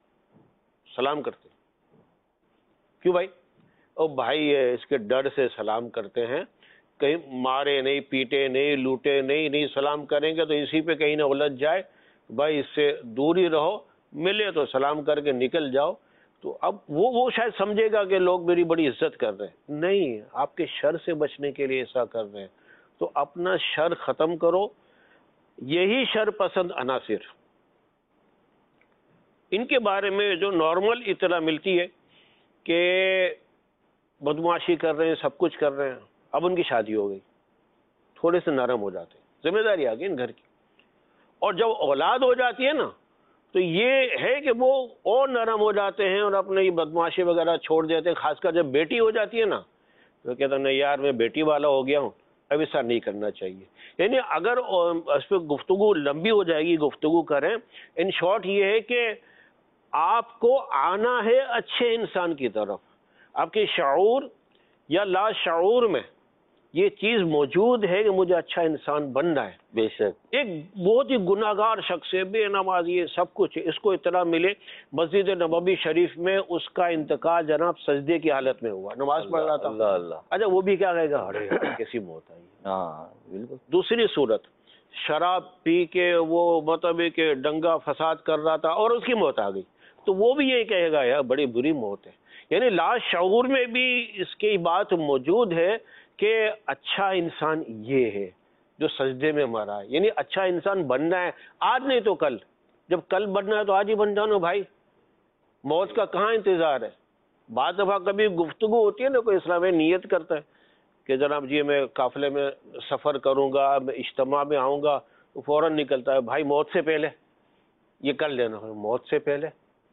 سلام کرتے ہیں، کیوں بھائی؟ او بھائی اس کے ڈر سے سلام کرتے ہیں، کہیں مارے نہیں، پیٹے نہیں، لوٹے نہیں، نہیں سلام کریں گے تو اسی پہ کہیں نہ الجھ جائے. بھائی اس سے دور ہی رہو، ملے تو سلام کر کے نکل جاؤ. تو اب وہ وہ شاید سمجھے گا کہ لوگ میری بڑی عزت کر رہے ہیں. نہیں، آپ کے شر سے بچنے کے لیے ایسا کر رہے ہیں. تو اپنا شر ختم کرو. یہی شر پسند عناصر ان کے بارے میں جو نارمل اطلاع ملتی ہے کہ بدمعاشی کر رہے ہیں، سب کچھ کر رہے ہیں، اب ان کی شادی ہو گئی، تھوڑے سے نرم ہو جاتے ہیں، ذمہ داری آ گئی ان گھر کی. اور جب اولاد ہو جاتی ہے نا تو یہ ہے کہ وہ اور نرم ہو جاتے ہیں اور اپنے یہ بدمعاشی وغیرہ چھوڑ دیتے ہیں. خاص کر جب بیٹی ہو جاتی ہے نا تو کہتے ہیں نہیں یار میں بیٹی والا ہو گیا ہوں، اب ایسا نہیں کرنا چاہیے. یعنی اگر اس پہ گفتگو لمبی ہو جائے گی، گفتگو کریں. ان شارٹ یہ ہے کہ آپ کو آنا ہے اچھے انسان کی طرف. آپ کے شعور یا لا شعور میں یہ چیز موجود ہے کہ مجھے اچھا انسان بننا ہے. بے شک. ایک بہت ہی گناہ گار شخص ہے، بے نمازی ہے، سب کچھ ہے، اس کو اطلاع ملے مسجد نبوی شریف میں اس کا انتقال جناب سجدے کی حالت میں ہوا، نماز پڑھ رہا تھا. اللہ اللہ. اچھا وہ بھی کیا کہے گا، ارے کیسی موت آئی. ہاں بالکل. دوسری صورت شراب پی کے وہ مطلب کہ دنگا فساد کر رہا تھا اور اس کی موت آ گئی، تو وہ بھی یہ کہے گا یار بڑی بری موت ہے. یعنی لا شعور میں بھی اس کی بات موجود ہے کہ اچھا انسان یہ ہے جو سجدے میں مرا ہے. یعنی اچھا انسان بننا ہے آج نہیں تو کل. جب کل بننا ہے تو آج ہی بن جانا بھائی، موت کا کہاں انتظار ہے. بعض دفعہ کبھی گفتگو ہوتی ہے نا، کوئی اسلام میں نیت کرتا ہے کہ جناب جی میں قافلے میں سفر کروں گا، میں اجتماع میں آؤں گا، وہ فوراً نکلتا ہے بھائی موت سے پہلے یہ کر لینا. موت سے پہلے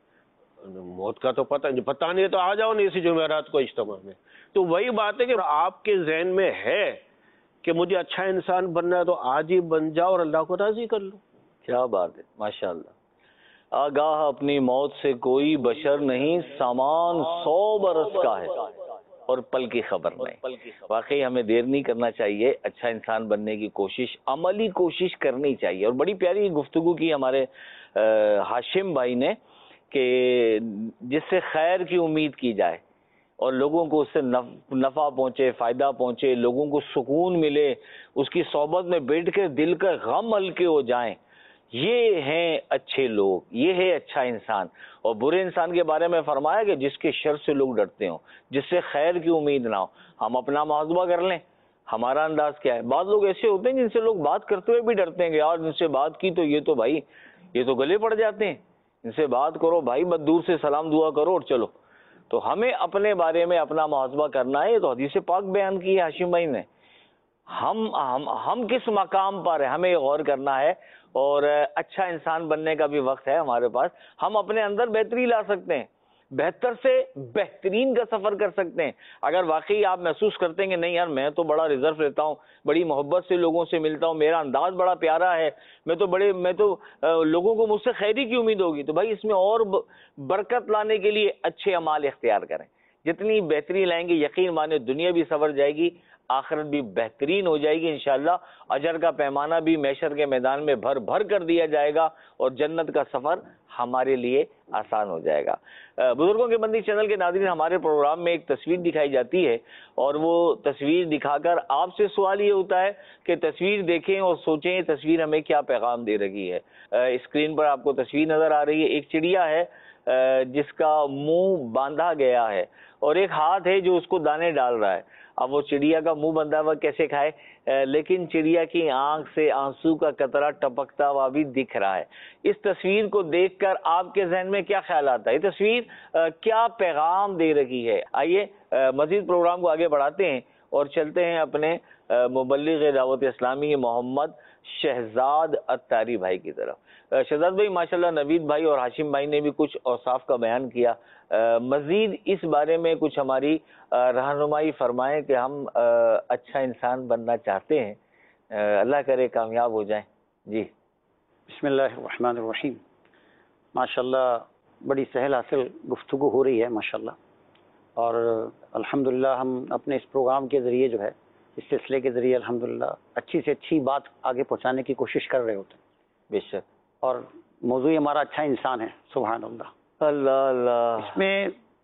موت کا تو پتہ پتہ نہیں تو آ جاؤ نہیں اسی جمعرات کو اجتماع میں. تو وہی بات ہے کہ آپ کے ذہن میں ہے کہ مجھے اچھا انسان بننا ہے تو آج ہی بن جاؤ اور اللہ کو راضی کر لو. کیا بات ہے ماشاء اللہ. آگاہ اپنی موت سے کوئی بشر نہیں، سامان سو برس کا ہے اور پل کی خبر نہیں. واقعی ہمیں دیر نہیں کرنا چاہیے، اچھا انسان بننے کی کوشش، عملی کوشش کرنی چاہیے. اور بڑی پیاری گفتگو کی ہمارے ہاشم بھائی نے کہ جس سے خیر کی امید کی جائے اور لوگوں کو اس سے نفع پہنچے، فائدہ پہنچے، لوگوں کو سکون ملے، اس کی صحبت میں بیٹھ کے دل کا غم ہلکے ہو جائیں، یہ ہیں اچھے لوگ، یہ ہے اچھا انسان. اور برے انسان کے بارے میں فرمایا کہ جس کے شر سے لوگ ڈرتے ہوں، جس سے خیر کی امید نہ ہو. ہم اپنا محاسبہ کر لیں، ہمارا انداز کیا ہے. بعض لوگ ایسے ہوتے ہیں جن سے لوگ بات کرتے ہوئے بھی ڈرتے ہیں کہ یار ان سے بات کی تو یہ تو بھائی یہ تو گلے پڑ جاتے ہیں، ان سے بات کرو بھائی، بس دور سے سلام دعا کرو اور چلو. تو ہمیں اپنے بارے میں اپنا محاسبہ کرنا ہے. تو حدیث پاک بیان کی ہے ہاشم بھائی نے، ہم ہم ہم کس مقام پر ہیں ہمیں غور کرنا ہے. اور اچھا انسان بننے کا بھی وقت ہے ہمارے پاس. ہم اپنے اندر بہتری لا سکتے ہیں، بہتر سے بہترین کا سفر کر سکتے ہیں. اگر واقعی آپ محسوس کرتے ہیں کہ نہیں یار میں تو بڑا ریزرو رہتا ہوں، بڑی محبت سے لوگوں سے ملتا ہوں، میرا انداز بڑا پیارا ہے، میں تو بڑے میں تو لوگوں کو مجھ سے خیری کی امید ہوگی، تو بھائی اس میں اور برکت لانے کے لیے اچھے اعمال اختیار کریں. جتنی بہتری لائیں گے یقین مانے دنیا بھی سنور جائے گی، آخرت بھی بہترین ہو جائے گی انشاءاللہ. اجر کا پیمانہ بھی محشر کے میدان میں بھر بھر کر دیا جائے گا اور جنت کا سفر ہمارے لیے آسان ہو جائے گا. بزرگوں کے بندی چینل کے ناظرین، ہمارے پروگرام میں ایک تصویر دکھائی جاتی ہے اور وہ تصویر دکھا کر آپ سے سوال یہ ہوتا ہے کہ تصویر دیکھیں اور سوچیں تصویر ہمیں کیا پیغام دے رہی ہے. اسکرین پر آپ کو تصویر نظر آ رہی ہے، ایک چڑیا ہے جس کا منہ باندھا گیا ہے اور ایک ہاتھ ہے جو اس کو دانے ڈال رہا ہے. اب وہ چڑیا کا منہ بندھا ہوا کیسے کھائے، لیکن چڑیا کی آنکھ سے آنسو کا قطرہ ٹپکتا ہوا بھی دکھ رہا ہے. اس تصویر کو دیکھ کر آپ کے ذہن میں کیا خیال آتا ہے؟ یہ تصویر کیا پیغام دے رہی ہے؟ آئیے مزید پروگرام کو آگے بڑھاتے ہیں اور چلتے ہیں اپنے مبلغ دعوت اسلامی محمد شہزاد اتاری بھائی کی طرف. شہزاد بھائی ماشاءاللہ نوید بھائی اور ہاشم بھائی نے بھی کچھ اوصاف کا بیان کیا، مزید اس بارے میں کچھ ہماری رہنمائی فرمائیں کہ ہم اچھا انسان بننا چاہتے ہیں، اللہ کرے کامیاب ہو جائیں. جی بسم اللہ الرحمن الرحیم. ماشاءاللہ بڑی سہل حاصل گفتگو ہو رہی ہے ماشاءاللہ، اور الحمدللہ ہم اپنے اس پروگرام کے ذریعے جو ہے اس سلسلے کے ذریعے الحمدللہ اچھی سے اچھی بات آگے پہنچانے کی کوشش کر رہے ہوتے ہیں. بے شک. اور موضوع ہمارا اچھا انسان ہے. سبحان اللہ اللہ اللہ. اس میں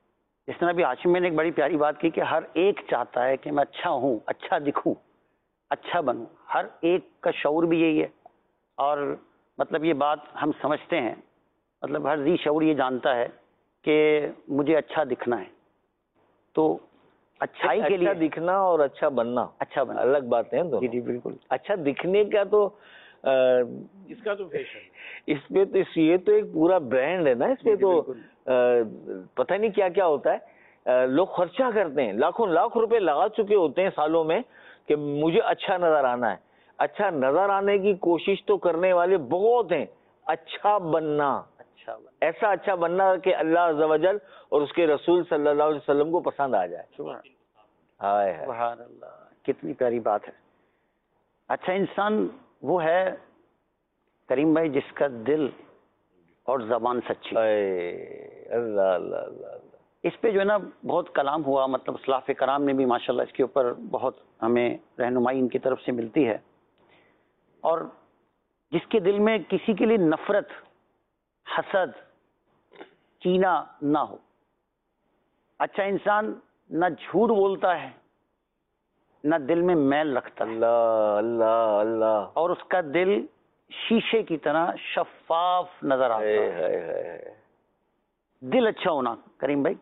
جس طرح بھی ہاشم میں نے ایک بڑی پیاری بات کی کہ ہر ایک چاہتا ہے کہ میں اچھا ہوں، اچھا دکھوں، اچھا بنوں. ہر ایک کا شعور بھی یہی ہے. اور مطلب یہ بات ہم سمجھتے ہیں، مطلب ہر ذی شعور یہ جانتا ہے کہ مجھے اچھا دکھنا ہے. تو اچھائی کے لیے اچھا دکھنا اور اچھا بننا اچھا بننا الگ بات ہے. جی جی بالکل. اچھا دکھنے کا تو اس کا تو فیشن، اس پہ تو یہ تو ایک پورا برانڈ ہے نا، اس پہ تو پتہ نہیں کیا کیا ہوتا ہے. لوگ خرچہ کرتے ہیں، لاکھوں لاکھ روپے لگا چکے ہوتے ہیں سالوں میں کہ مجھے اچھا نظر آنا ہے. اچھا نظر آنے کی کوشش تو کرنے والے بہت ہیں، اچھا بننا، اچھا بننا، ایسا اچھا بننا کہ اللہ عز و جل اور اس کے رسول صلی اللہ علیہ وسلم کو پسند آ جائے. ہائے ہائے سبحان اللہ، کتنی پیاری بات ہے. اچھا انسان وہ ہے کریم بھائی جس کا دل اور زبان سچی. اللہ اللہ اللہ. اس پہ جو ہے نا بہت کلام ہوا، مطلب اسلاف کرام نے بھی ماشاءاللہ اس کے اوپر بہت ہمیں رہنمائی ان کی طرف سے ملتی ہے. اور جس کے دل میں کسی کے لیے نفرت، حسد، کینہ نہ ہو. اچھا انسان نہ جھوٹ بولتا ہے، نہ دل میں میل رکھتا ہے. اللہ اللہ اللہ. اور اس کا دل شیشے کی طرح شفاف نظر آتا ہے. دل اچھا ہونا کریم بھائی،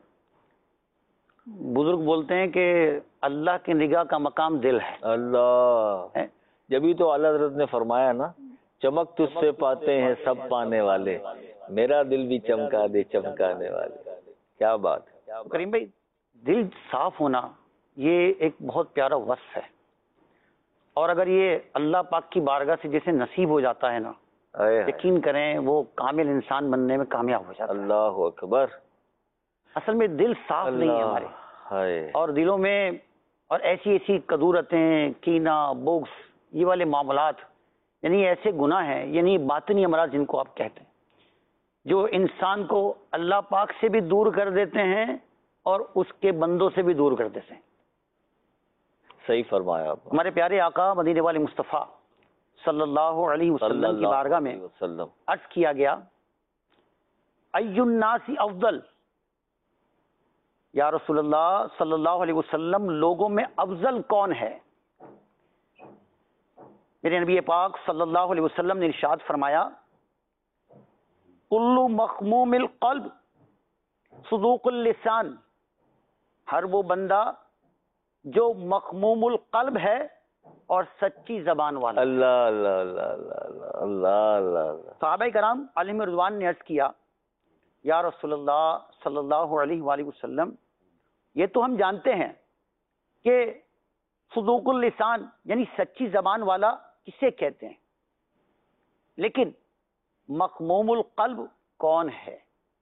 بزرگ بولتے ہیں کہ اللہ کی نگاہ کا مقام دل ہے. اللہ. جبھی تو اعلیٰ حضرت نے فرمایا نا، چمک تجھ سے پاتے ہیں سب پانے والے، میرا دل بھی چمکا دے چمکانے والے. کیا بات ہے کریم بھائی. دل صاف ہونا یہ ایک بہت پیارا وصف ہے. اور اگر یہ اللہ پاک کی بارگاہ سے جیسے نصیب ہو جاتا ہے نا، یقین کریں وہ کامل انسان بننے میں کامیاب ہو جاتا ہے۔ اللہ اکبر۔ اصل میں دل صاف نہیں ہے ہمارے، ہائے اور دلوں میں اور ایسی ایسی کدورتیں، کینہ، بغض، یہ والے معاملات، یعنی ایسے گناہ ہیں، یعنی باطنی امراض جن کو آپ کہتے ہیں، جو انسان کو اللہ پاک سے بھی دور کر دیتے ہیں اور اس کے بندوں سے بھی دور کر دیتے ہیں۔ صحیح فرمایا آپ۔ ہمارے پیارے آقا مدینے والے مصطفیٰ صلی اللہ علیہ وسلم کی بارگاہ میں وسلم عرض کیا گیا، ای الناس افضل، یا رسول اللہ صلی اللہ علیہ وسلم لوگوں میں افضل کون ہے؟ میرے نبی پاک صلی اللہ علیہ وسلم نے ارشاد فرمایا، کل مخموم القلب صدوق اللسان، ہر وہ بندہ جو مخموم القلب ہے اور سچی زبان والا۔ اللہ اللہ اللہ اللہ اللہ اللہ اللہ۔ صحابہ کرام علیہم رضوان نے عرض کیا، یا رسول اللہ صلی اللہ علیہ وآلہ وسلم، یہ تو ہم جانتے ہیں کہ صدوق اللسان یعنی سچی زبان والا کسے کہتے ہیں، لیکن مخموم القلب کون ہے؟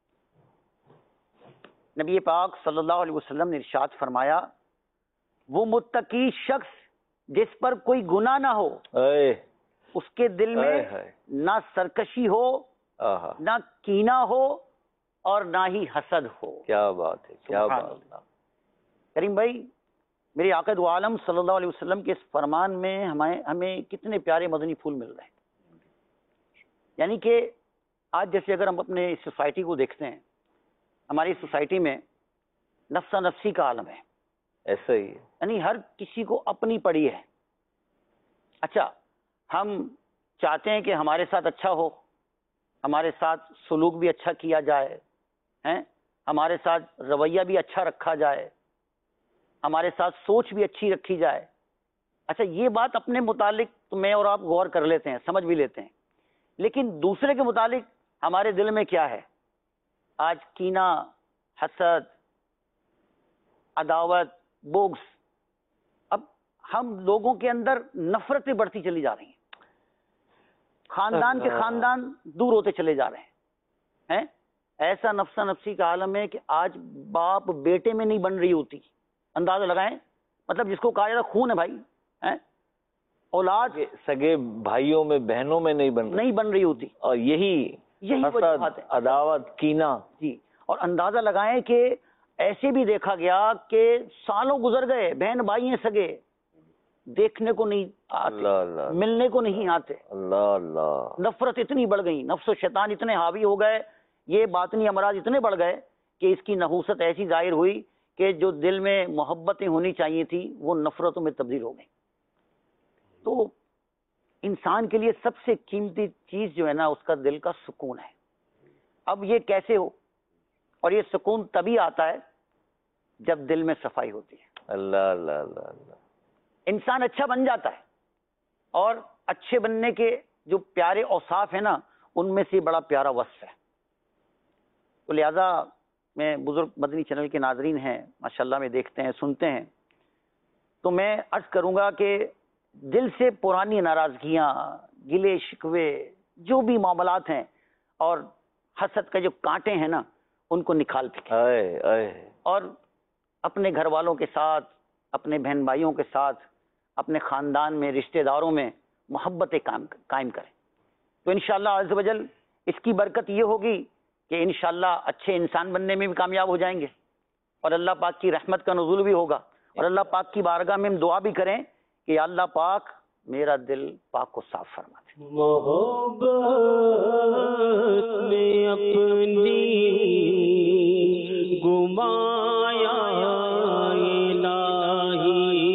نبی پاک صلی اللہ علیہ وسلم نے ارشاد فرمایا، وہ متقی شخص جس پر کوئی گناہ نہ ہو، اے اس کے دل میں اے ہائے، نہ سرکشی ہو، آہا، نہ کینہ ہو اور نہ ہی حسد ہو۔ کیا بات ہے، کیا سبحان بات اللہ۔ کریم بھائی، میرے آقا دو عالم صلی اللہ علیہ وسلم کے اس فرمان میں ہمیں ہمیں کتنے پیارے مدنی پھول مل رہے ہیں۔ یعنی کہ آج جیسے اگر ہم اپنے سوسائٹی کو دیکھتے ہیں، ہماری سوسائٹی میں نفسا نفسی کا عالم ہے، ایسا ہی ہے۔ یعنی ہر کسی کو اپنی پڑی ہے۔ اچھا، ہم چاہتے ہیں کہ ہمارے ساتھ اچھا ہو، ہمارے ساتھ سلوک بھی اچھا کیا جائے، ہیں ہمارے ساتھ رویہ بھی اچھا رکھا جائے، ہمارے ساتھ سوچ بھی اچھی رکھی جائے۔ اچھا، یہ بات اپنے متعلق تو میں اور آپ غور کر لیتے ہیں، سمجھ بھی لیتے ہیں، لیکن دوسرے کے متعلق ہمارے دل میں کیا ہے؟ آج کینہ، حسد، عداوت، بغض، اب ہم لوگوں کے اندر نفرتیں بڑھتی چلی جا رہی ہیں، خاندان کے خاندان دور ہوتے چلے جا رہے ہیں۔ ایسا نفسا نفسی کا عالم ہے کہ آج باپ بیٹے میں نہیں بن رہی ہوتی، اندازہ لگائیں، مطلب جس کو کہا جاتا ہے خون ہے بھائی، اولاد سگے بھائیوں میں بہنوں میں نہیں بن نہیں بن رہی ہوتی، اور یہی یہی وجوہات ہیں۔ عداوت، کینہ۔ جی، اور اندازہ لگائیں کہ ایسے بھی دیکھا گیا کہ سالوں گزر گئے، بہن بھائی ہیں سگے، دیکھنے کو نہیں اللہ آتے، اللہ ملنے کو نہیں آتے، اللہ اللہ۔ نفرت اتنی بڑھ گئی، نفس و شیطان اتنے حاوی ہو گئے، یہ باطنی امراض اتنے بڑھ گئے کہ اس کی نحوست ایسی ظاہر ہوئی کہ جو دل میں محبتیں ہونی چاہیے تھی وہ نفرتوں میں تبدیل ہو گئی۔ تو انسان کے لیے سب سے قیمتی چیز جو ہے نا، اس کا دل کا سکون ہے۔ اب یہ کیسے ہو؟ اور یہ سکون تبھی آتا ہے جب دل میں صفائی ہوتی ہے، اللہ اللہ اللہ اللہ۔ انسان اچھا بن جاتا ہے، اور اچھے بننے کے جو پیارے اوصاف ہیں نا، ان میں سے بڑا پیارا وصف ہے۔ تو لہذا میں بزرگ مدنی چینل کے ناظرین ہیں، ماشاءاللہ میں دیکھتے ہیں، سنتے ہیں، تو میں عرض کروں گا کہ دل سے پرانی ناراضگیاں، گلے شکوے، جو بھی معاملات ہیں اور حسد کا جو کانٹے ہیں نا، ان کو نکال پھینکیں، اے اے اور اپنے گھر والوں کے ساتھ، اپنے بہن بھائیوں کے ساتھ، اپنے خاندان میں، رشتہ داروں میں محبتیں قائم کریں۔ تو انشاءاللہ عز و جل اس کی برکت یہ ہوگی کہ انشاءاللہ اچھے انسان بننے میں بھی کامیاب ہو جائیں گے، اور اللہ پاک کی رحمت کا نزول بھی ہوگا، اور اللہ پاک کی بارگاہ میں ہم دعا بھی کریں کہ یا اللہ پاک میرا دل پاک کو صاف فرما دے۔ محبت میں اپنی گمایا الہی،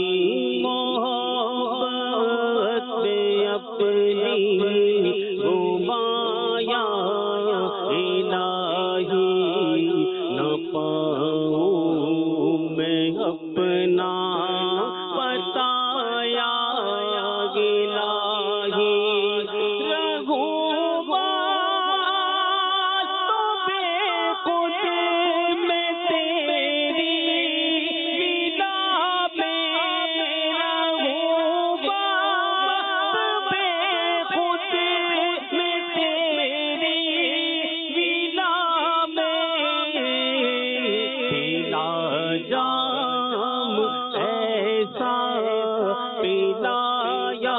محبت میں اپنی گمایا الہی، نہ پاؤں میں اپنا بتایا الہی، رہوں بات تو بے خود میں تیرے جام ایسا پلایا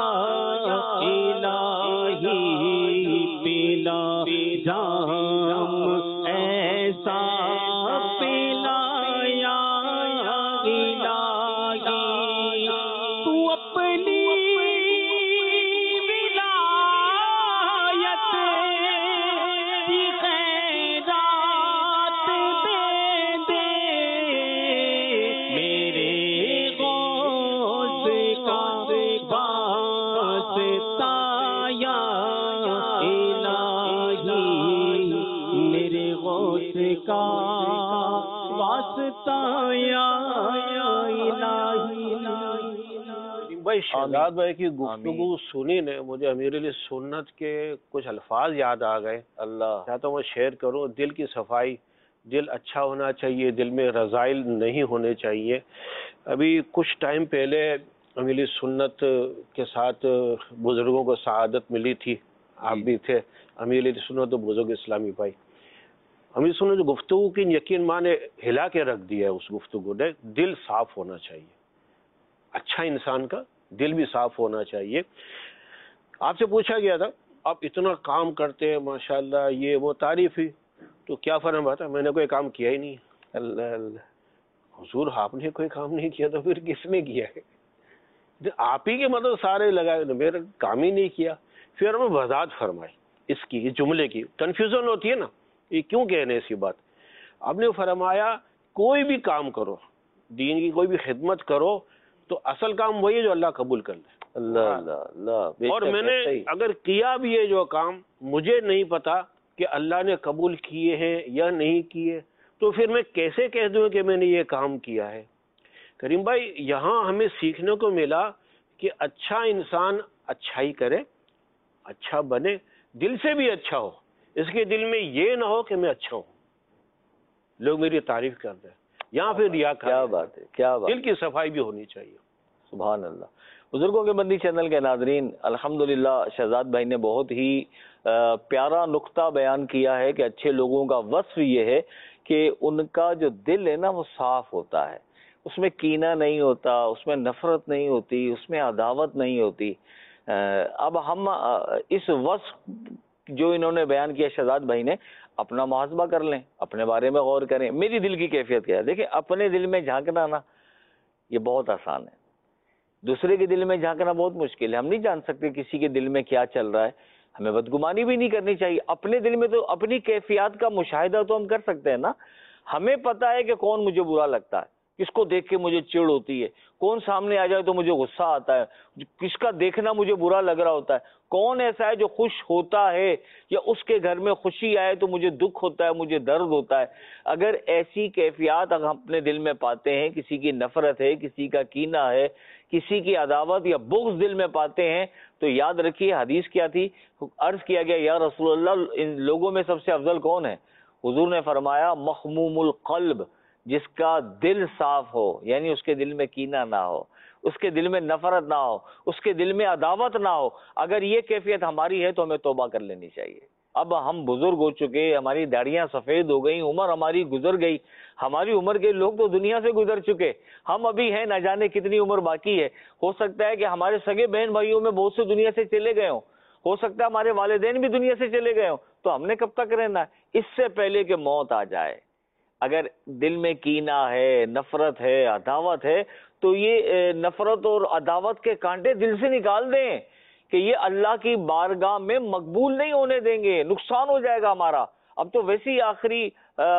الہی، پلا جام ایسا پلایا الہی، تو اپنی ولایت کی خیرات دے دے، میرے غوث کا واسطہ یا الہی، میرے غوث کا واسطہ یا الہی۔ بھائی شہزاد بھائی کی گفتگو سنی نے مجھے امیر علیہ سنت کے کچھ الفاظ یاد آ گئے، اللہ چاہتا ہوں میں شیئر کروں۔ دل کی صفائی، دل اچھا ہونا چاہیے، دل میں رذائل نہیں ہونے چاہیے۔ ابھی کچھ ٹائم پہلے امیر علیہ سنت کے ساتھ بزرگوں کو سعادت ملی تھی، آپ بھی تھے، امیر علیہ سنت و بزرگ اسلامی بھائی۔ امیر سنت جو گفتگو کی یقین ماں نے ہلا کے رکھ دیا ہے، اس گفتگو نے دل صاف ہونا چاہیے، اچھا انسان کا دل بھی صاف ہونا چاہیے۔ آپ سے پوچھا گیا تھا آپ اتنا کام کرتے ہیں ماشاءاللہ، یہ وہ تعریف ہی، تو کیا فرمایا تھا؟ میں نے کوئی کام کیا ہی نہیں۔ اللہ اللہ، حضور آپ نے کوئی کام نہیں کیا تو پھر کس نے کیا ہے؟ آپ ہی کے مطلب سارے لگائے، میرا کام ہی نہیں کیا۔ پھر ہمیں وضاحت فرمائی اس کی، اس جملے کی، کنفیوژن ہوتی ہے نا، یہ کیوں کہنے ایسی بات؟ آپ نے فرمایا کوئی بھی کام کرو، دین کی کوئی بھی خدمت کرو تو اصل کام وہی ہے جو اللہ قبول کر لے۔ اللہ اللہ اللہ، بے اور شک میں نے صحیح۔ اگر کیا بھی ہے جو کام، مجھے نہیں پتا کہ اللہ نے قبول کیے ہیں یا نہیں کیے، تو پھر میں کیسے کہہ دوں کہ میں نے یہ کام کیا ہے؟ کریم بھائی یہاں ہمیں سیکھنے کو ملا کہ اچھا انسان اچھائی کرے، اچھا بنے، دل سے بھی اچھا ہو، اس کے دل میں یہ نہ ہو کہ میں اچھا ہوں، لوگ میری تعریف کر دیں، یہاں پھر ریاکاری، کیا بات ہے، کیا بات، دل کی صفائی بھی ہونی چاہیے۔ سبحان اللہ۔ بزرگوں کے بندی چینل کے ناظرین، الحمدللہ شہزاد بھائی نے بہت ہی پیارا نقطہ بیان کیا ہے کہ اچھے لوگوں کا وصف یہ ہے کہ ان کا جو دل ہے نا وہ صاف ہوتا ہے، اس میں کینہ نہیں ہوتا، اس میں نفرت نہیں ہوتی، اس میں عداوت نہیں ہوتی۔ اب ہم اس وصف جو انہوں نے بیان کیا شہزاد بھائی نے، اپنا محاسبہ کر لیں، اپنے بارے میں غور کریں، میری دل کی کیفیت کیا ہے۔ دیکھیں اپنے دل میں جھانکنا نا یہ بہت آسان ہے، دوسرے کے دل میں جھانکنا بہت مشکل ہے۔ ہم نہیں جان سکتے کسی کے دل میں کیا چل رہا ہے، ہمیں بدگمانی بھی نہیں کرنی چاہیے۔ اپنے دل میں تو اپنی کیفیات کا مشاہدہ تو ہم کر سکتے ہیں نا، ہمیں پتہ ہے کہ کون مجھے برا لگتا ہے، کس کو دیکھ کے مجھے چڑ ہوتی ہے، کون سامنے آ جائے تو مجھے غصہ آتا ہے، کس کا دیکھنا مجھے برا لگ رہا ہوتا ہے، کون ایسا ہے جو خوش ہوتا ہے یا اس کے گھر میں خوشی آئے تو مجھے دکھ ہوتا ہے، مجھے درد ہوتا ہے۔ اگر ایسی کیفیات ہم اپنے دل میں پاتے ہیں، کسی کی نفرت ہے، کسی کا کینہ ہے، کسی کی عداوت یا بغض دل میں پاتے ہیں، تو یاد رکھیے حدیث کیا تھی، عرض کیا گیا یا رسول اللہ ان لوگوں میں سب سے افضل کون ہے؟ حضور نے فرمایا مخموم القلب، جس کا دل صاف ہو، یعنی اس کے دل میں کینہ نہ ہو، اس کے دل میں نفرت نہ ہو، اس کے دل میں عداوت نہ ہو۔ اگر یہ کیفیت ہماری ہے تو ہمیں توبہ کر لینی چاہیے۔ اب ہم بزرگ ہو چکے، ہماری داڑیاں سفید ہو گئی، عمر ہماری گزر گئی، ہماری عمر کے لوگ تو دنیا سے گزر چکے، ہم ابھی ہیں نہ جانے کتنی عمر باقی ہے۔ ہو سکتا ہے کہ ہمارے سگے بہن بھائیوں میں بہت سے دنیا سے چلے گئے ہوں، ہو سکتا ہے ہمارے والدین بھی دنیا سے چلے گئے ہوں، تو ہم نے کب تک رہنا ہے؟ اس سے پہلے کہ موت آ جائے اگر دل میں کینہ ہے، نفرت ہے، عداوت ہے، تو یہ نفرت اور عداوت کے کانٹے دل سے نکال دیں کہ یہ اللہ کی بارگاہ میں مقبول نہیں ہونے دیں گے، نقصان ہو جائے گا ہمارا۔ اب تو ویسے ہی آخری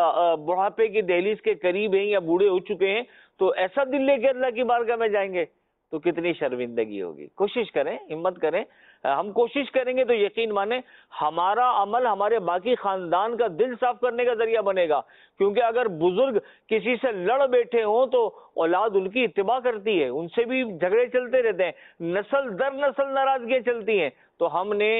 بڑھاپے کی دہلیز کے قریب ہیں یا بوڑھے ہو چکے ہیں، تو ایسا دل لے کے اللہ کی بارگاہ میں جائیں گے تو کتنی شرمندگی ہوگی۔ کوشش کریں، ہمت کریں، ہم کوشش کریں گے تو یقین مانیں ہمارا عمل ہمارے باقی خاندان کا دل صاف کرنے کا ذریعہ بنے گا، کیونکہ اگر بزرگ کسی سے لڑ بیٹھے ہوں تو اولاد ان کی اتباع کرتی ہے، ان سے بھی جھگڑے چلتے رہتے ہیں، نسل در نسل ناراضگیاں چلتی ہیں۔ تو ہم نے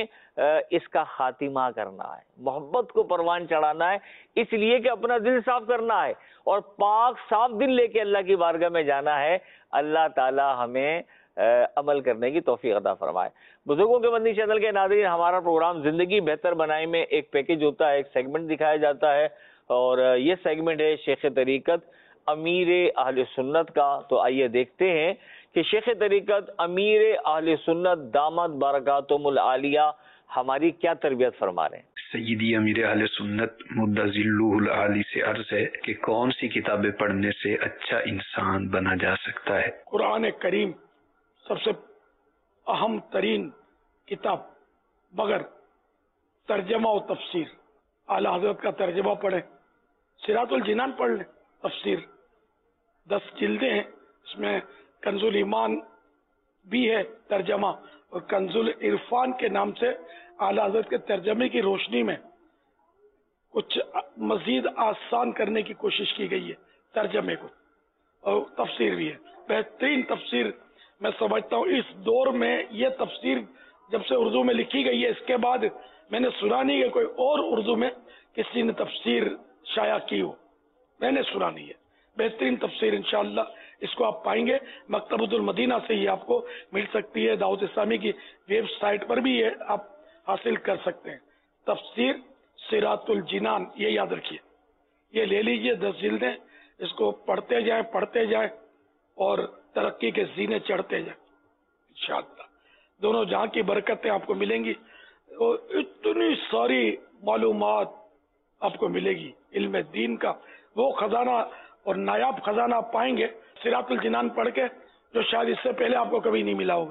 اس کا خاتمہ کرنا ہے، محبت کو پروان چڑھانا ہے، اس لیے کہ اپنا دل صاف کرنا ہے اور پاک صاف دل لے کے اللہ کی بارگاہ میں جانا ہے۔ اللہ تعالی ہمیں عمل کرنے کی توفیق عطا فرمائے۔ بزرگوں کے بندی چینل کے ناظرین، ہمارا پروگرام زندگی بہتر بنائے میں ایک پیکج ہوتا ہے، ایک سیگمنٹ دکھایا جاتا ہے، اور یہ سیگمنٹ ہے شیخ طریقت امیر اہل سنت کا، تو آئیے دیکھتے ہیں کہ شیخ طریقت امیر اہل سنت دامت برکاتہم العالیہ ہماری کیا تربیت فرما رہے ہیں۔ سیدی امیر اہل سنت مدہ ذلہ العالی سے عرض ہے کہ کون سی کتابیں پڑھنے سے اچھا انسان بنا جا سکتا ہے؟ قرآن کریم سب سے اہم ترین کتاب، مگر ترجمہ و تفسیر اعلیٰ حضرت کا ترجمہ پڑھیں، صراط الجنان پڑھ لیں، تفسیر دس جلدیں ہیں، اس میں کنز الایمان بھی ہے ترجمہ، اور کنز العرفان کے نام سے اعلیٰ حضرت کے ترجمے کی روشنی میں کچھ مزید آسان کرنے کی کوشش کی گئی ہے ترجمے کو، اور تفسیر بھی ہے بہترین تفسیر۔ میں سمجھتا ہوں اس دور میں یہ تفسیر جب سے اردو میں لکھی گئی ہے، اس کے بعد میں نے سنا نہیں کہ کوئی اور اردو میں کسی نے تفسیر شائع کی ہو، میں نے سنا نہیں ہے۔ بہترین تفسیر انشاءاللہ اس کو آپ پائیں گے، مکتبۃ المدینہ سے ہی آپ کو مل سکتی ہے، دعوت اسلامی کی ویب سائٹ پر بھی یہ آپ حاصل کر سکتے ہیں۔ تفسیر صراط الجنان، یہ یاد رکھیے، یہ لے لیجئے، دس جلدیں، اس کو پڑھتے جائیں پڑھتے جائیں اور ترقی کے زینے چڑھتے جائیں انشاءاللہ۔ دونوں جہاں کی برکتیں آپ کو ملیں گی، اور اتنی ساری معلومات آپ کو ملے گی علم دین کا، وہ خزانہ اور نایاب خزانہ آپ پائیں گے صراط الجنان پڑھ کے، جو شاید اس سے پہلے آپ کو کبھی نہیں ملا ہوگا۔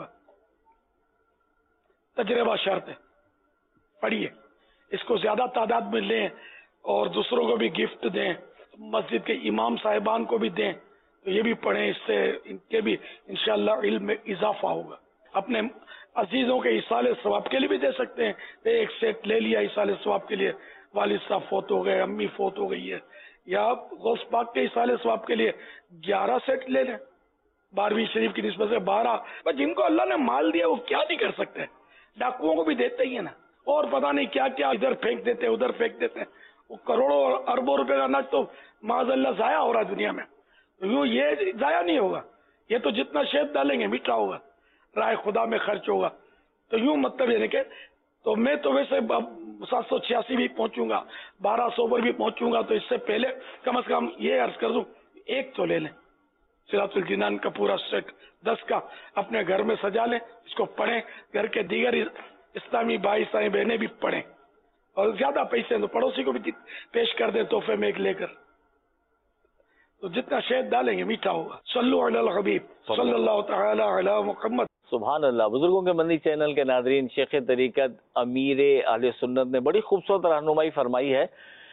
تجربہ شرط ہے، پڑھیے اس کو، زیادہ تعداد میں لیں اور دوسروں کو بھی گفٹ دیں، مسجد کے امام صاحبان کو بھی دیں، تو یہ بھی پڑھیں، اس سے ان کے بھی انشاءاللہ علم میں اضافہ ہوگا۔ اپنے عزیزوں کے ایصال ثواب کے لیے بھی دے سکتے ہیں، ایک سیٹ لے لیا ایصال ثواب کے لیے، والد صاحب فوت ہو گئے، امی فوت ہو گئی ہے، یا غوث پاک کے ایصال ثواب کے لیے گیارہ سیٹ لے لیں، بارہویں شریف کی نسبت سے بارہ۔ بس جن کو اللہ نے مال دیا وہ کیا نہیں کر سکتے، ڈاکوؤں کو بھی دیتے ہی ہے نا، اور پتہ نہیں کیا کیا ادھر پھینک دیتے ہیں ادھر پھینک دیتے ہیں، وہ کروڑوں اور اربوں روپے کا اناج تو معاذ اللہ ضائع ہو رہا ہے دنیا میں، یوں یہ ضائع نہیں ہوگا، یہ تو جتنا شہد ڈالیں گے میٹھا ہوگا، رائے خدا میں خرچ ہوگا۔ تو یوں مطلب یعنی کہ تو میں تو ویسے سات سو چھیاسی بھی پہنچوں گا، بارہ سو پر بھی پہنچوں گا، تو اس سے پہلے کم از کم یہ عرض کر دوں ایک تو لے لیں صراط الجنان کا پورا سیٹ دس کا، اپنے گھر میں سجا لیں، اس کو پڑھیں، گھر کے دیگر اسلامی بھائی سائیں بہنیں بھی پڑھیں، اور زیادہ پیسے ہیں تو پڑوسی کو بھی پیش کر دیں تحفے میں ایک لے کر، تو جتنا شہد ڈالیں گے میٹھا ہوگا۔ صلو علی الحبیب صلی اللہ تعالی علی محمد۔ سبحان اللہ۔ بزرگوں کے مدنی چینل کے ناظرین، شیخ طریقت امیر اہل سنت نے بڑی خوبصورت رہنمائی فرمائی ہے۔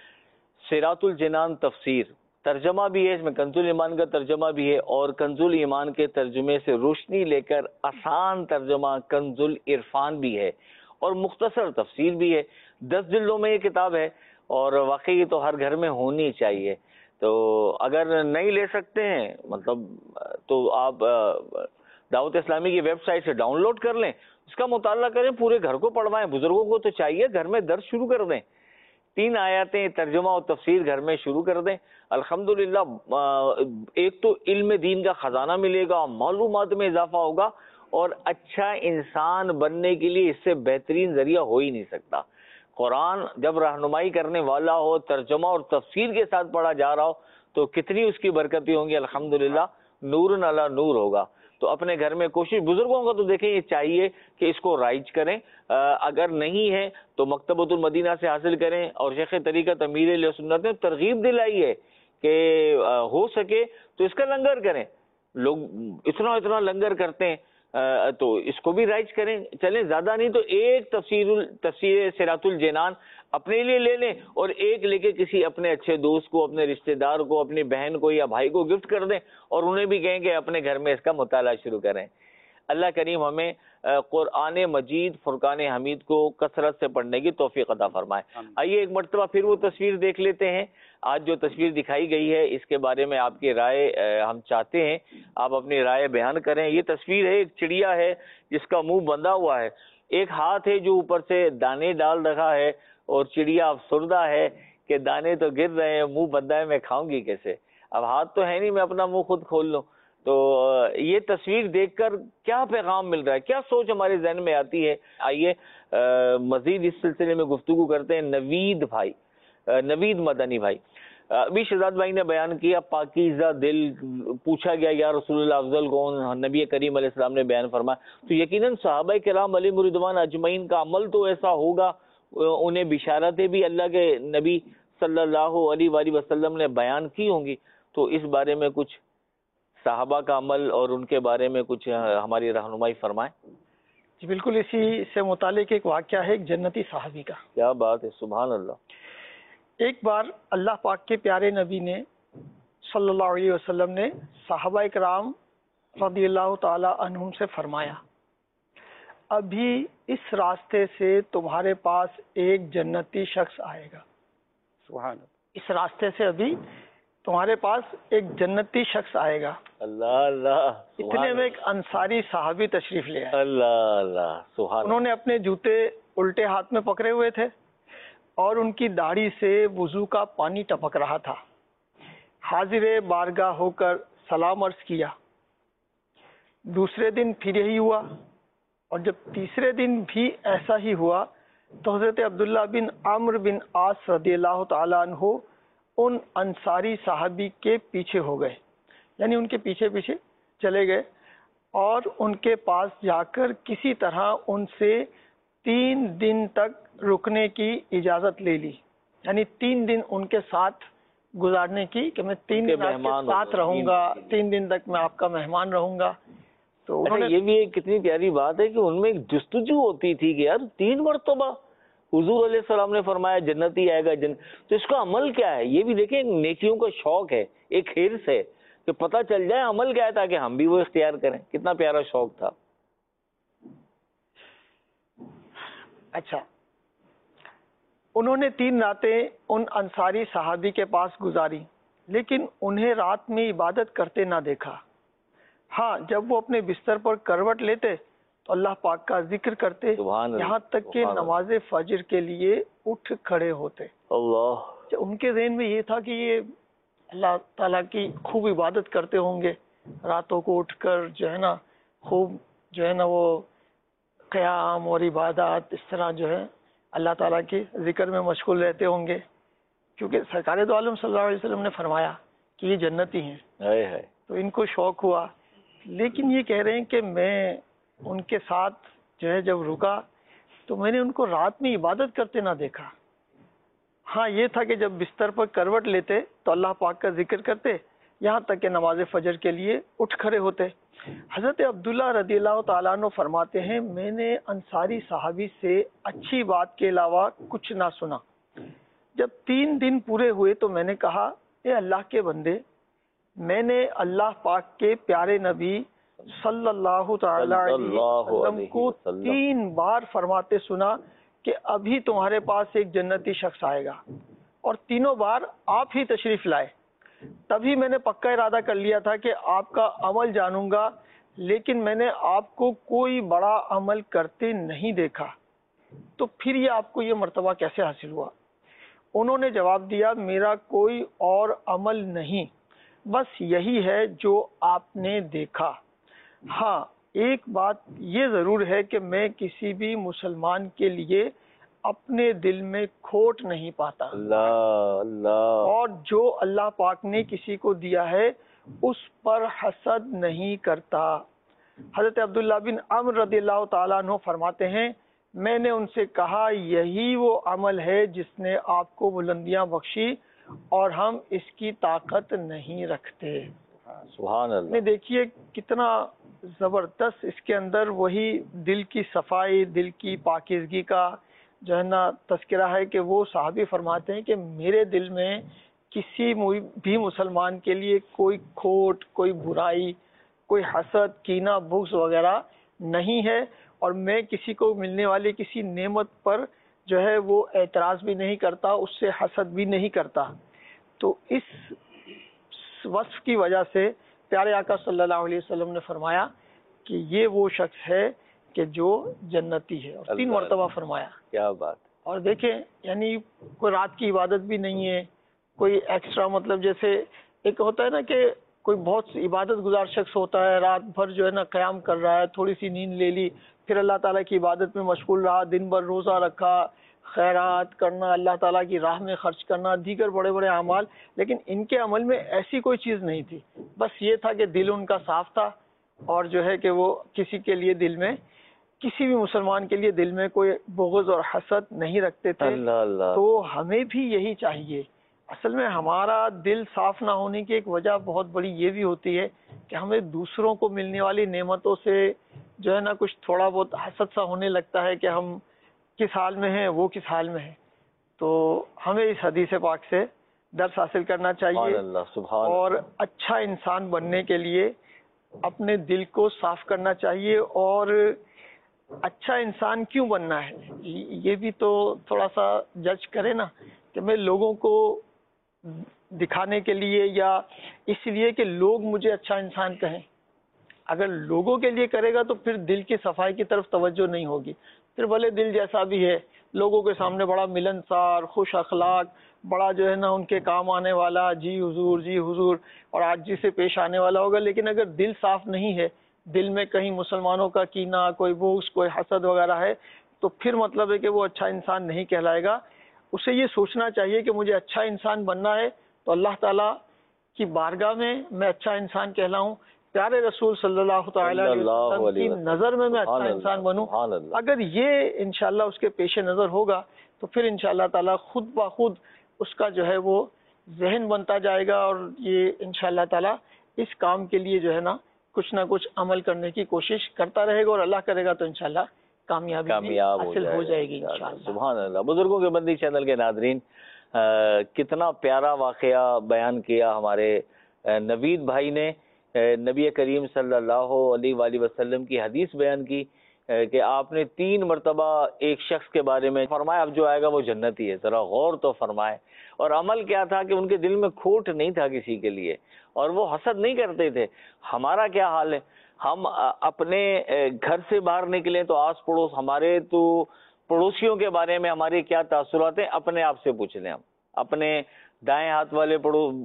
صراط الجنان تفسیر ترجمہ بھی ہے، اس میں کنز الایمان کا ترجمہ بھی ہے، اور کنز الایمان کے ترجمے سے روشنی لے کر آسان ترجمہ کنز العرفان بھی ہے، اور مختصر تفسیر بھی ہے۔ دس جلدوں میں یہ کتاب ہے، اور واقعی یہ تو ہر گھر میں ہونی چاہیے۔ تو اگر نہیں لے سکتے ہیں مطلب تو آپ دعوت اسلامی کی ویب سائٹ سے ڈاؤن لوڈ کر لیں، اس کا مطالعہ کریں، پورے گھر کو پڑھوائیں۔ بزرگوں کو تو چاہیے گھر میں درس شروع کر دیں، تین آیاتیں ترجمہ و تفسیر گھر میں شروع کر دیں، الحمدللہ ایک تو علم دین کا خزانہ ملے گا، معلومات میں اضافہ ہوگا، اور اچھا انسان بننے کے لیے اس سے بہترین ذریعہ ہو ہی نہیں سکتا۔ قرآن جب رہنمائی کرنے والا ہو، ترجمہ اور تفسیر کے ساتھ پڑھا جا رہا ہو، تو کتنی اس کی برکتیں ہوں گی، الحمدللہ نور علی نور ہوگا۔ تو اپنے گھر میں کوشش، بزرگوں کا تو دیکھیں یہ چاہیے کہ اس کو رائج کریں، اگر نہیں ہے تو مکتبۃ المدینہ سے حاصل کریں، اور شیخ طریقت امیر اہل سنت نے ترغیب دلائی ہے کہ ہو سکے تو اس کا لنگر کریں، لوگ اتنا اتنا لنگر کرتے ہیں، تو اس کو بھی رائج کریں، چلیں زیادہ نہیں تو ایک تفسیر تفسیر صراط الجنان اپنے لیے لے لیں، اور ایک لے کے کسی اپنے اچھے دوست کو، اپنے رشتہ دار کو، اپنی بہن کو یا بھائی کو گفٹ کر دیں، اور انہیں بھی کہیں کہ اپنے گھر میں اس کا مطالعہ شروع کریں۔ اللہ کریم ہمیں قرآن مجید فرقان حمید کو کثرت سے پڑھنے کی توفیق عطا فرمائے۔ آئیے ایک مرتبہ پھر وہ تصویر دیکھ لیتے ہیں۔ آج جو تصویر دکھائی گئی ہے اس کے بارے میں آپ کی رائے ہم چاہتے ہیں، آپ اپنی رائے بیان کریں۔ یہ تصویر ہے، ایک چڑیا ہے جس کا منہ بندھا ہوا ہے، ایک ہاتھ ہے جو اوپر سے دانے ڈال رہا ہے، اور چڑیا افسردہ ہے کہ دانے تو گر رہے ہیں، منہ بندھا ہے، میں کھاؤں گی کیسے، اب ہاتھ تو ہے نہیں میں اپنا منہ خود کھول لوں۔ تو یہ تصویر دیکھ کر کیا پیغام مل رہا ہے، کیا سوچ ہمارے ذہن میں آتی ہے؟ آئیے مزید اس سلسلے میں گفتگو کرتے ہیں نوید بھائی، نوید مدنی بھائی۔ ابھی شہزاد بھائی نے بیان کیا پاکیزہ دل، پوچھا گیا یا رسول اللہ افضل کون، نبی کریم علیہ السلام نے بیان فرمایا، تو یقیناً صحابہ کرام علیہ رضوان اجمعین کا عمل تو ایسا ہوگا، انہیں بشارتیں بھی اللہ کے نبی صلی اللہ علیہ وآلہ وسلم نے بیان کی ہوں گی، تو اس بارے میں کچھ صحابہ کا عمل اور ان کے بارے میں کچھ ہماری رہنمائی فرمائیں۔ جی بالکل، اسی سے متعلق ایک واقعہ ہے ایک جنتی صحابی کا۔ کیا بات ہے، سبحان اللہ۔ ایک بار اللہ پاک کے پیارے نبی نے صلی اللہ علیہ وسلم نے صحابہ کرام رضی اللہ تعالی عنہم سے فرمایا، ابھی اس راستے سے تمہارے پاس ایک جنتی شخص آئے گا، سبحان اللہ، اس راستے سے ابھی تمہارے پاس ایک جنتی شخص آئے گا۔ اللہ اللہ، اتنے میں ایک انصاری صحابی تشریف لے آئے، اللہ اللہ، سبحان۔ انہوں نے اپنے جوتے الٹے ہاتھ میں پکڑے ہوئے تھے اور ان کی داڑھی سے وضو کا پانی ٹپک رہا تھا۔ حاضر بارگاہ ہو کر سلام عرض کیا۔ دوسرے دن پھر یہی ہوا، اور جب تیسرے دن بھی ایسا ہی ہوا تو حضرت عبداللہ بن عمرو بن عاص رضی اللہ تعالیٰ عنہ ان انصاری صحابی کے پیچھے ہو گئے، یعنی ان کے پیچھے پیچھے چلے گئے اور ان کے پاس جا کر کسی طرح ان سے تین دن تک رکنے کی اجازت لے لی، یعنی تین دن ان کے ساتھ گزارنے کی، کہ میں تین دن آپ کے ساتھ رہوں گا، تین دن تک میں آپ کا مہمان رہوں گا۔ تو انہوں نے یہ بھی ایک کتنی پیاری بات ہے کہ ان میں ایک جستجو ہوتی تھی کہ یار تین مرتبہ حضور علیہ السلام نے فرمایا جنتی آئے گا جن، تو اس کا عمل کیا ہے؟ یہ بھی دیکھیں نیکیوں کا شوق ہے، ایک حرص ہے کہ پتہ چل جائے عمل کیا ہے تاکہ ہم بھی وہ اختیار کریں۔ کتنا پیارا شوق تھا۔ اچھا، انہوں نے تین راتیں ان انصاری صحابی کے پاس گزاری، لیکن انہیں رات میں عبادت کرتے نہ دیکھا۔ ہاں، جب وہ اپنے بستر پر کروٹ لیتے تو اللہ پاک کا ذکر کرتے، یہاں تک کہ نماز فجر کے لیے اٹھ کھڑے ہوتے۔ اللہ، ان کے ذہن میں یہ تھا کہ یہ اللہ تعالیٰ کی خوب عبادت کرتے ہوں گے، راتوں کو اٹھ کر جو ہے نا خوب جو ہے نا وہ قیام اور عبادات اس طرح جو ہے اللہ تعالیٰ کے ذکر میں مشغول رہتے ہوں گے، کیونکہ سرکار دو عالم صلی اللہ علیہ وسلم نے فرمایا کہ یہ جنتی ہیں، تو ان کو شوق ہوا۔ لیکن یہ کہہ رہے ہیں کہ میں ان کے ساتھ جو ہے جب رکا تو میں نے ان کو رات میں عبادت کرتے نہ دیکھا۔ ہاں، یہ تھا کہ جب بستر پر کروٹ لیتے تو اللہ پاک کا ذکر کرتے، یہاں تک کہ نماز فجر کے لیے اٹھ کھڑے ہوتے۔ حضرت عبداللہ رضی اللہ تعالیٰ عنہ فرماتے ہیں، میں نے انصاری صحابی سے اچھی بات کے علاوہ کچھ نہ سنا۔ جب تین دن پورے ہوئے تو میں نے کہا، اے اللہ کے بندے، میں نے اللہ پاک کے پیارے نبی صلی اللہ تعالی علیہ وسلم کو تین بار فرماتے سنا کہ ابھی تمہارے پاس ایک جنتی شخص آئے گا، اور تینوں بار آپ ہی تشریف لائے۔ تبھی میں نے پکا ارادہ کر لیا تھا کہ آپ کا عمل جانوں گا، لیکن میں نے آپ کو کوئی بڑا عمل کرتے نہیں دیکھا، تو پھر یہ آپ کو یہ مرتبہ کیسے حاصل ہوا؟ انہوں نے جواب دیا، میرا کوئی اور عمل نہیں، بس یہی ہے جو آپ نے دیکھا۔ ہاں، ایک بات یہ ضرور ہے کہ میں کسی بھی مسلمان کے لیے اپنے دل میں کھوٹ نہیں پاتا، اللہ اللہ، اور جو اللہ پاک نے کسی کو دیا ہے اس پر حسد نہیں کرتا۔ حضرت عبداللہ بن عمرو رضی اللہ تعالیٰ عنہ فرماتے ہیں، میں نے ان سے کہا، یہی وہ عمل ہے جس نے آپ کو بلندیاں بخشی اور ہم اس کی طاقت نہیں رکھتے۔ سبحان اللہ۔ نے دیکھیے کتنا زبردست اس کے اندر وہی دل کی صفائی، دل کی پاکیزگی کا جو ہے نا تذکرہ ہے کہ وہ صحابی فرماتے ہیں کہ میرے دل میں کسی بھی مسلمان کے لیے کوئی کھوٹ، کوئی برائی، کوئی حسد، کینہ، بغض وغیرہ نہیں ہے، اور میں کسی کو ملنے والی کسی نعمت پر جو ہے وہ اعتراض بھی نہیں کرتا، اس سے حسد بھی نہیں کرتا۔ تو اس وصف کی وجہ سے پیارے آقا صلی اللہ علیہ وسلم نے فرمایا کہ یہ وہ شخص ہے کہ جو جنتی ہے، اور تین مرتبہ فرمایا۔ کیا بات۔ اور دیکھیں، یعنی کوئی رات کی عبادت بھی نہیں ہے، کوئی ایکسٹرا، مطلب جیسے ایک ہوتا ہے نا کہ کوئی بہت عبادت گزار شخص ہوتا ہے، رات بھر جو ہے نا قیام کر رہا ہے، تھوڑی سی نیند لے لی، پھر اللہ تعالیٰ کی عبادت میں مشغول رہا، دن بھر روزہ رکھا، خیرات کرنا، اللہ تعالیٰ کی راہ میں خرچ کرنا، دیگر بڑے بڑے اعمال، لیکن ان کے عمل میں ایسی کوئی چیز نہیں تھی. بس یہ تھا کہ دل ان کا صاف تھا، اور جو ہے کہ وہ کسی کے لیے دل میں، کسی بھی مسلمان کے لیے دل میں کوئی بغض اور حسد نہیں رکھتے تھے. اللہ اللہ. تو ہمیں بھی یہی چاہیے. اصل میں ہمارا دل صاف نہ ہونے کی ایک وجہ بہت بڑی یہ بھی ہوتی ہے کہ ہمیں دوسروں کو ملنے والی نعمتوں سے جو ہے نا کچھ تھوڑا بہت حسد سا ہونے لگتا ہے کہ ہم کس حال میں ہیں، وہ کس حال میں ہیں. تو ہمیں اس حدیث پاک سے درس حاصل کرنا سبحان چاہیے، اللہ سبحان اور اچھا انسان بننے کے لیے اپنے دل کو صاف کرنا چاہیے. اور اچھا انسان کیوں بننا ہے یہ بھی تو تھوڑا سا جج کرے نا، کہ میں لوگوں کو دکھانے کے لیے یا اس لیے کہ لوگ مجھے اچھا انسان کہیں. اگر لوگوں کے لیے کرے گا تو پھر دل کی صفائی کی طرف توجہ نہیں ہوگی. پھر بھلے دل جیسا بھی ہے، لوگوں کے سامنے بڑا ملنسار، خوش اخلاق، بڑا جو ہے نا ان کے کام آنے والا، جی حضور جی حضور، اور عاجزی سے پیش آنے والا ہوگا، لیکن اگر دل صاف نہیں ہے، دل میں کہیں مسلمانوں کا کینہ، کوئی بغض، کوئی حسد وغیرہ ہے، تو پھر مطلب ہے کہ وہ اچھا انسان نہیں کہلائے گا. اسے یہ سوچنا چاہیے کہ مجھے اچھا انسان بننا ہے تو اللہ تعالیٰ کی بارگاہ میں میں اچھا انسان کہلاؤں، پیارے رسول صلی اللہ تعالی علیہ وسلم کی نظر میں میں اچھا انسان بنوں. اگر یہ انشاءاللہ اس کے پیش نظر ہوگا تو پھر انشاءاللہ تعالیٰ خود بخود اس کا جو ہے وہ ذہن بنتا جائے گا، اور یہ انشاءاللہ تعالیٰ اس کام کے لیے جو ہے نا کچھ نہ کچھ عمل کرنے کی کوشش کرتا رہے گا، اور اللہ کرے گا تو انشاءاللہ کامیابی کامیاب حاصل ہو جائے گی انشاءاللہ. سبحان اللہ. بزرگوں کے بندی چینل کے ناظرین، کتنا پیارا واقعہ بیان کیا ہمارے نوید بھائی نے. نبی کریم صلی اللہ علیہ وآلہ وسلم کی حدیث بیان کی کہ آپ نے تین مرتبہ ایک شخص کے بارے میں فرمایا اب جو آئے گا وہ جنتی ہے. ذرا غور تو فرمائے. اور عمل کیا تھا کہ ان کے دل میں کھوٹ نہیں تھا کسی کے لیے، اور وہ حسد نہیں کرتے تھے. ہمارا کیا حال ہے؟ ہم اپنے گھر سے باہر نکلیں تو آس پڑوس، ہمارے تو پڑوسیوں کے بارے میں ہمارے کیا تاثرات ہیں اپنے آپ سے پوچھ لیں. ہم اپنے دائیں ہاتھ والے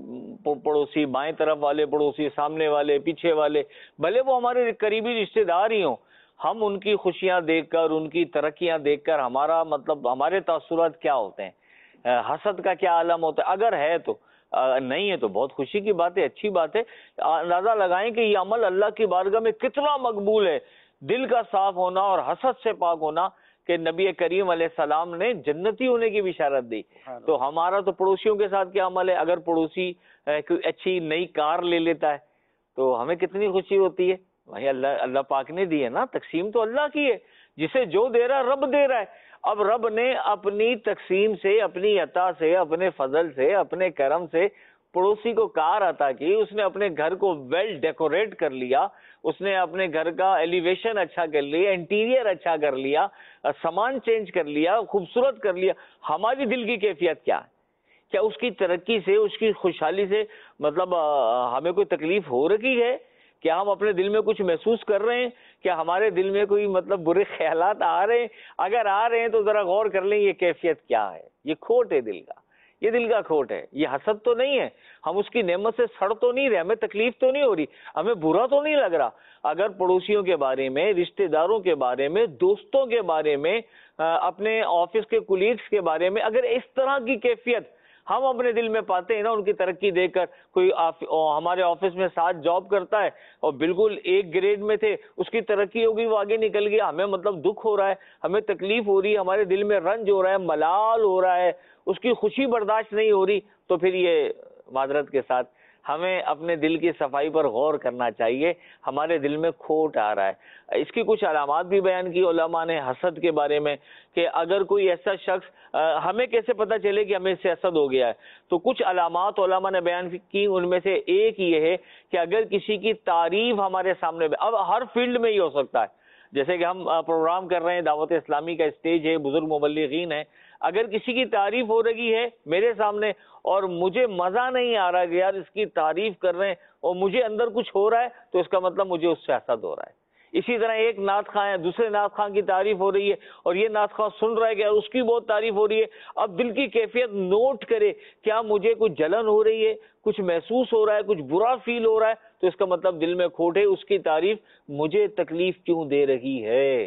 پڑوسی، بائیں طرف والے پڑوسی، سامنے والے، پیچھے والے، بھلے وہ ہمارے قریبی رشتے دار ہی ہوں، ہم ان کی خوشیاں دیکھ کر، ان کی ترقیاں دیکھ کر ہمارا مطلب ہمارے تاثرات کیا ہوتے ہیں؟ حسد کا کیا عالم ہوتا ہے؟ اگر ہے تو، نہیں ہے تو بہت خوشی کی بات ہے، اچھی بات ہے. اندازہ لگائیں کہ یہ عمل اللہ کی بارگاہ میں کتنا مقبول ہے. دل کا صاف ہونا اور حسد سے پاک ہونا، کہ نبی کریم علیہ السلام نے جنتی ہونے کی بشارت دی. تو ہمارا تو پڑوسیوں کے ساتھ کیا عمل ہے؟ اگر پڑوسی کوئی اچھی نئی کار لے لیتا ہے تو ہمیں کتنی خوشی ہوتی ہے. بھائی اللہ اللہ پاک نے دی ہے نا، تقسیم تو اللہ کی ہے، جسے جو دے رہا ہے رب دے رہا ہے. اب رب نے اپنی تقسیم سے، اپنی عطا سے، اپنے فضل سے، اپنے کرم سے پڑوسی کو کار عطا کی. اس نے اپنے گھر کو ویل ڈیکوریٹ کر لیا، اس نے اپنے گھر کا ایلیویشن اچھا کر لیا، انٹیریئر اچھا کر لیا، سامان چینج کر لیا، خوبصورت کر لیا. ہماری دل کی کیفیت کیا ہے؟ کیا اس کی ترقی سے، اس کی خوشحالی سے مطلب ہمیں کوئی تکلیف ہو رہی ہے؟ کیا ہم اپنے دل میں کچھ محسوس کر رہے ہیں؟ کیا ہمارے دل میں کوئی مطلب برے خیالات آ رہے ہیں؟ اگر آ رہے ہیں تو ذرا غور کر لیں یہ کیفیت کیا ہے. یہ کھوٹ ہے دل کا، یہ دل کا کھوٹ ہے. یہ حسد تو نہیں ہے، ہم اس کی نعمت سے سڑ تو نہیں رہے، ہمیں تکلیف تو نہیں ہو رہی، ہمیں برا تو نہیں لگ رہا. اگر پڑوسیوں کے بارے میں، رشتہ داروں کے بارے میں، دوستوں کے بارے میں، اپنے آفس کے کولیگز کے بارے میں اگر اس طرح کی کیفیت ہم اپنے دل میں پاتے ہیں نا، ان کی ترقی دیکھ کر، کوئی ہمارے آفس میں ساتھ جاب کرتا ہے اور بالکل ایک گریڈ میں تھے، اس کی ترقی ہوگی، وہ آگے نکل گیا، ہمیں مطلب دکھ ہو رہا ہے، ہمیں تکلیف ہو رہی ہے، ہمارے دل میں رنج ہو رہا ہے، ملال ہو رہا ہے، اس کی خوشی برداشت نہیں ہو رہی. تو پھر یہ معذرت کے ساتھ ہمیں اپنے دل کی صفائی پر غور کرنا چاہیے. ہمارے دل میں کھوٹ آ رہا ہے. اس کی کچھ علامات بھی بیان کی علماء نے حسد کے بارے میں، کہ اگر کوئی ایسا شخص، ہمیں کیسے پتہ چلے کہ ہمیں اس سے حسد ہو گیا ہے؟ تو کچھ علامات علماء نے بیان کی. ان میں سے ایک یہ ہے کہ اگر کسی کی تعریف ہمارے سامنے، اب ہر فیلڈ میں یہ ہو سکتا ہے، جیسے کہ ہم پروگرام کر رہے ہیں، دعوت اسلامی کا اسٹیج ہے، بزرگ مبلغین ہیں، اگر کسی کی تعریف ہو رہی ہے میرے سامنے اور مجھے مزہ نہیں آ رہا کہ یار اس کی تعریف کر رہے ہیں اور مجھے اندر کچھ ہو رہا ہے، تو اس کا مطلب مجھے اس سے حسد ہو رہا ہے. اسی طرح ایک نعت خواں ہے، دوسرے نعت خواں کی تعریف ہو رہی ہے اور یہ نعت خواں سن رہا ہے کہ اس کی بہت تعریف ہو رہی ہے. اب دل کی کیفیت نوٹ کرے، کیا مجھے کچھ جلن ہو رہی ہے، کچھ محسوس ہو رہا ہے، کچھ برا فیل ہو رہا ہے، تو اس کا مطلب دل میں کھوٹ ہے، اس کی تعریف مجھے تکلیف کیوں دے رہی ہے.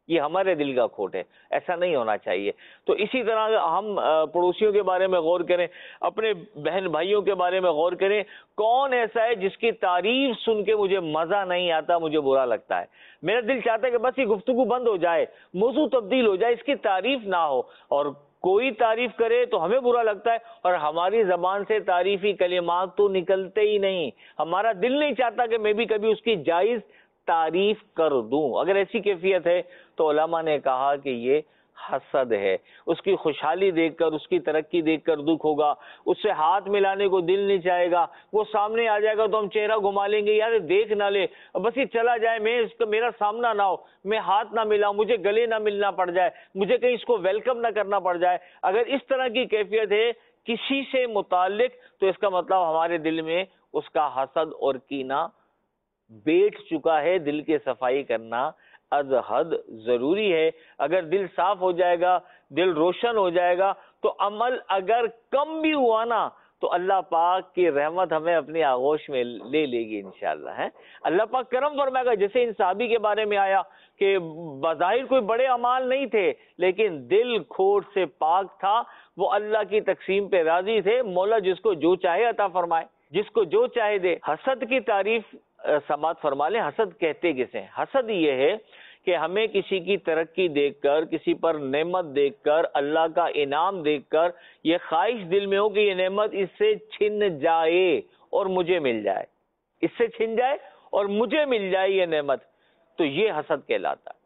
یہ ہمارے دل کا کھوٹ ہے، ایسا نہیں ہونا چاہیے۔ تو اسی طرح ہم پڑوسیوں کے بارے میں غور کریں، اپنے بہن بھائیوں کے بارے میں غور کریں، کون ایسا ہے جس کی تعریف سن کے مجھے مزہ نہیں آتا، مجھے برا لگتا ہے، میرا دل چاہتا ہے کہ بس یہ گفتگو بند ہو جائے، موضوع تبدیل ہو جائے، اس کی تعریف نہ ہو، اور کوئی تعریف کرے تو ہمیں برا لگتا ہے، اور ہماری زبان سے تعریفی کلمات تو نکلتے ہی نہیں، ہمارا دل نہیں چاہتا کہ میں بھی کبھی اس کی جائز تعریف کر دوں۔ اگر ایسی کیفیت ہے تو علماء نے کہا کہ یہ حسد ہے، اس کی خوشحالی دیکھ کر، اس کی ترقی دیکھ کر دکھ ہوگا، اس سے ہاتھ ملانے کو دل نہیں چاہے گا، وہ سامنے آ جائے گا تو ہم چہرہ گھما لیں گے، یار دیکھ نہ لے، بس یہ چلا جائے، میں اس کا میرا سامنا نہ ہو، میں ہاتھ نہ ملاؤں، مجھے گلے نہ ملنا پڑ جائے، مجھے کہیں اس کو ویلکم نہ کرنا پڑ جائے۔ اگر اس طرح کی کیفیت ہے کسی سے متعلق تو اس کا مطلب ہمارے دل میں اس کا حسد اور کینہ بیٹھ چکا ہے۔ دل کی صفائی کرنا از حد ضروری ہے۔ اگر دل صاف ہو جائے گا، دل روشن ہو جائے گا، تو عمل اگر کم بھی ہوا نا تو اللہ پاک کی رحمت ہمیں اپنی آغوش میں لے لے گی انشاءاللہ ہے۔ اللہ پاک کرم فرمائے گا، جیسے ان صحابی کے بارے میں آیا کہ بظاہر کوئی بڑے اعمال نہیں تھے لیکن دل کھوٹ سے پاک تھا، وہ اللہ کی تقسیم پہ راضی تھے، مولا جس کو جو چاہے عطا فرمائے، جس کو جو چاہے دے۔ حسد کی تعریف سماعت فرما لیں، حسد کہتے کسے ہیں؟ حسد یہ ہے کہ ہمیں کسی کی ترقی دیکھ کر، کسی پر نعمت دیکھ کر، اللہ کا انعام دیکھ کر یہ خواہش دل میں ہو کہ یہ نعمت اس سے چھن جائے اور مجھے مل جائے، اس سے چھن جائے اور مجھے مل جائے یہ نعمت، تو یہ حسد کہلاتا ہے۔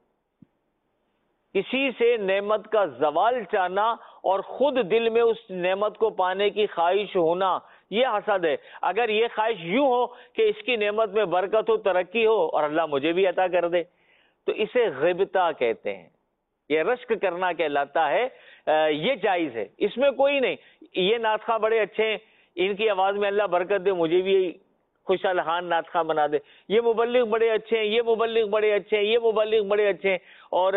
کسی سے نعمت کا زوال چاہنا اور خود دل میں اس نعمت کو پانے کی خواہش ہونا، یہ حسد ہے۔ اگر یہ خواہش یوں ہو کہ اس کی نعمت میں برکت ہو، ترقی ہو اور اللہ مجھے بھی عطا کر دے، تو اسے غبطہ کہتے ہیں، یہ رشک کرنا کہلاتا ہے۔ یہ جائز ہے، اس میں کوئی نہیں۔ یہ نعت خواں بڑے اچھے ہیں، ان کی آواز میں اللہ برکت دے، مجھے بھی خوشحال خان نعت خواں بنا دے۔ یہ مبلغ بڑے اچھے ہیں، یہ مبلغ بڑے اچھے ہیں، یہ مبلغ بڑے اچھے ہیں، اور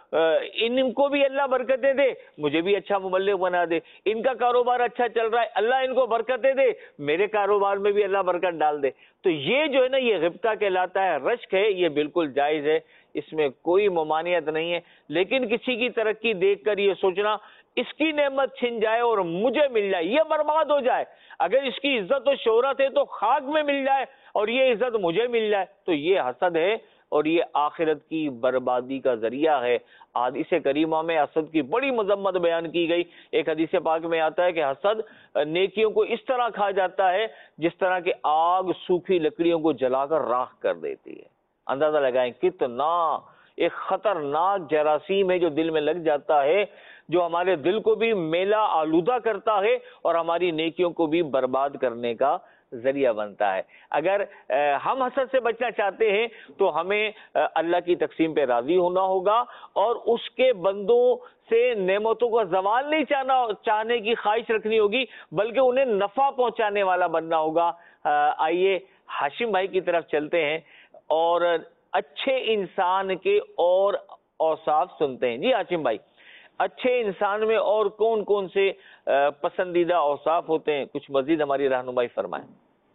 ان کو بھی اللہ برکتیں دے، مجھے بھی اچھا مبلغ بنا دے۔ ان کا کاروبار اچھا چل رہا ہے، اللہ ان کو برکتیں دے، میرے کاروبار میں بھی اللہ برکت ڈال دے۔ تو یہ جو ہے نا، یہ غبطہ کہلاتا ہے، رشک ہے، یہ بالکل جائز ہے، اس میں کوئی ممانعت نہیں ہے۔ لیکن کسی کی ترقی دیکھ کر یہ سوچنا اس کی نعمت چھن جائے اور مجھے مل جائے، یہ برباد ہو جائے، اگر اس کی عزت و شہرت ہے تو خاک میں مل جائے اور یہ عزت مجھے مل جائے، تو یہ حسد ہے اور یہ آخرت کی بربادی کا ذریعہ ہے۔ حدیث کریمہ میں حسد کی بڑی مذمت بیان کی گئی۔ ایک حدیث پاک میں آتا ہے کہ حسد نیکیوں کو اس طرح کھا جاتا ہے جس طرح کہ آگ سوکھی لکڑیوں کو جلا کر راکھ کر دیتی ہے۔ اندازہ لگائیں کتنا ایک خطرناک جراثیم ہے جو دل میں لگ جاتا ہے، جو ہمارے دل کو بھی میلا آلودہ کرتا ہے اور ہماری نیکیوں کو بھی برباد کرنے کا ذریعہ بنتا ہے۔ اگر ہم حسد سے بچنا چاہتے ہیں تو ہمیں اللہ کی تقسیم پہ راضی ہونا ہوگا اور اس کے بندوں سے نعمتوں کا زوال نہیں چاہنا چاہنے کی خواہش رکھنی ہوگی، بلکہ انہیں نفع پہنچانے والا بننا ہوگا۔ آئیے ہاشم بھائی کی طرف چلتے ہیں اور اچھے انسان کے اور اوصاف سنتے ہیں۔ جی ہاشم بھائی، اچھے انسان میں اور کون کون سے پسندیدہ اوصاف ہوتے ہیں؟ کچھ مزید ہماری رہنمائی فرمائیں۔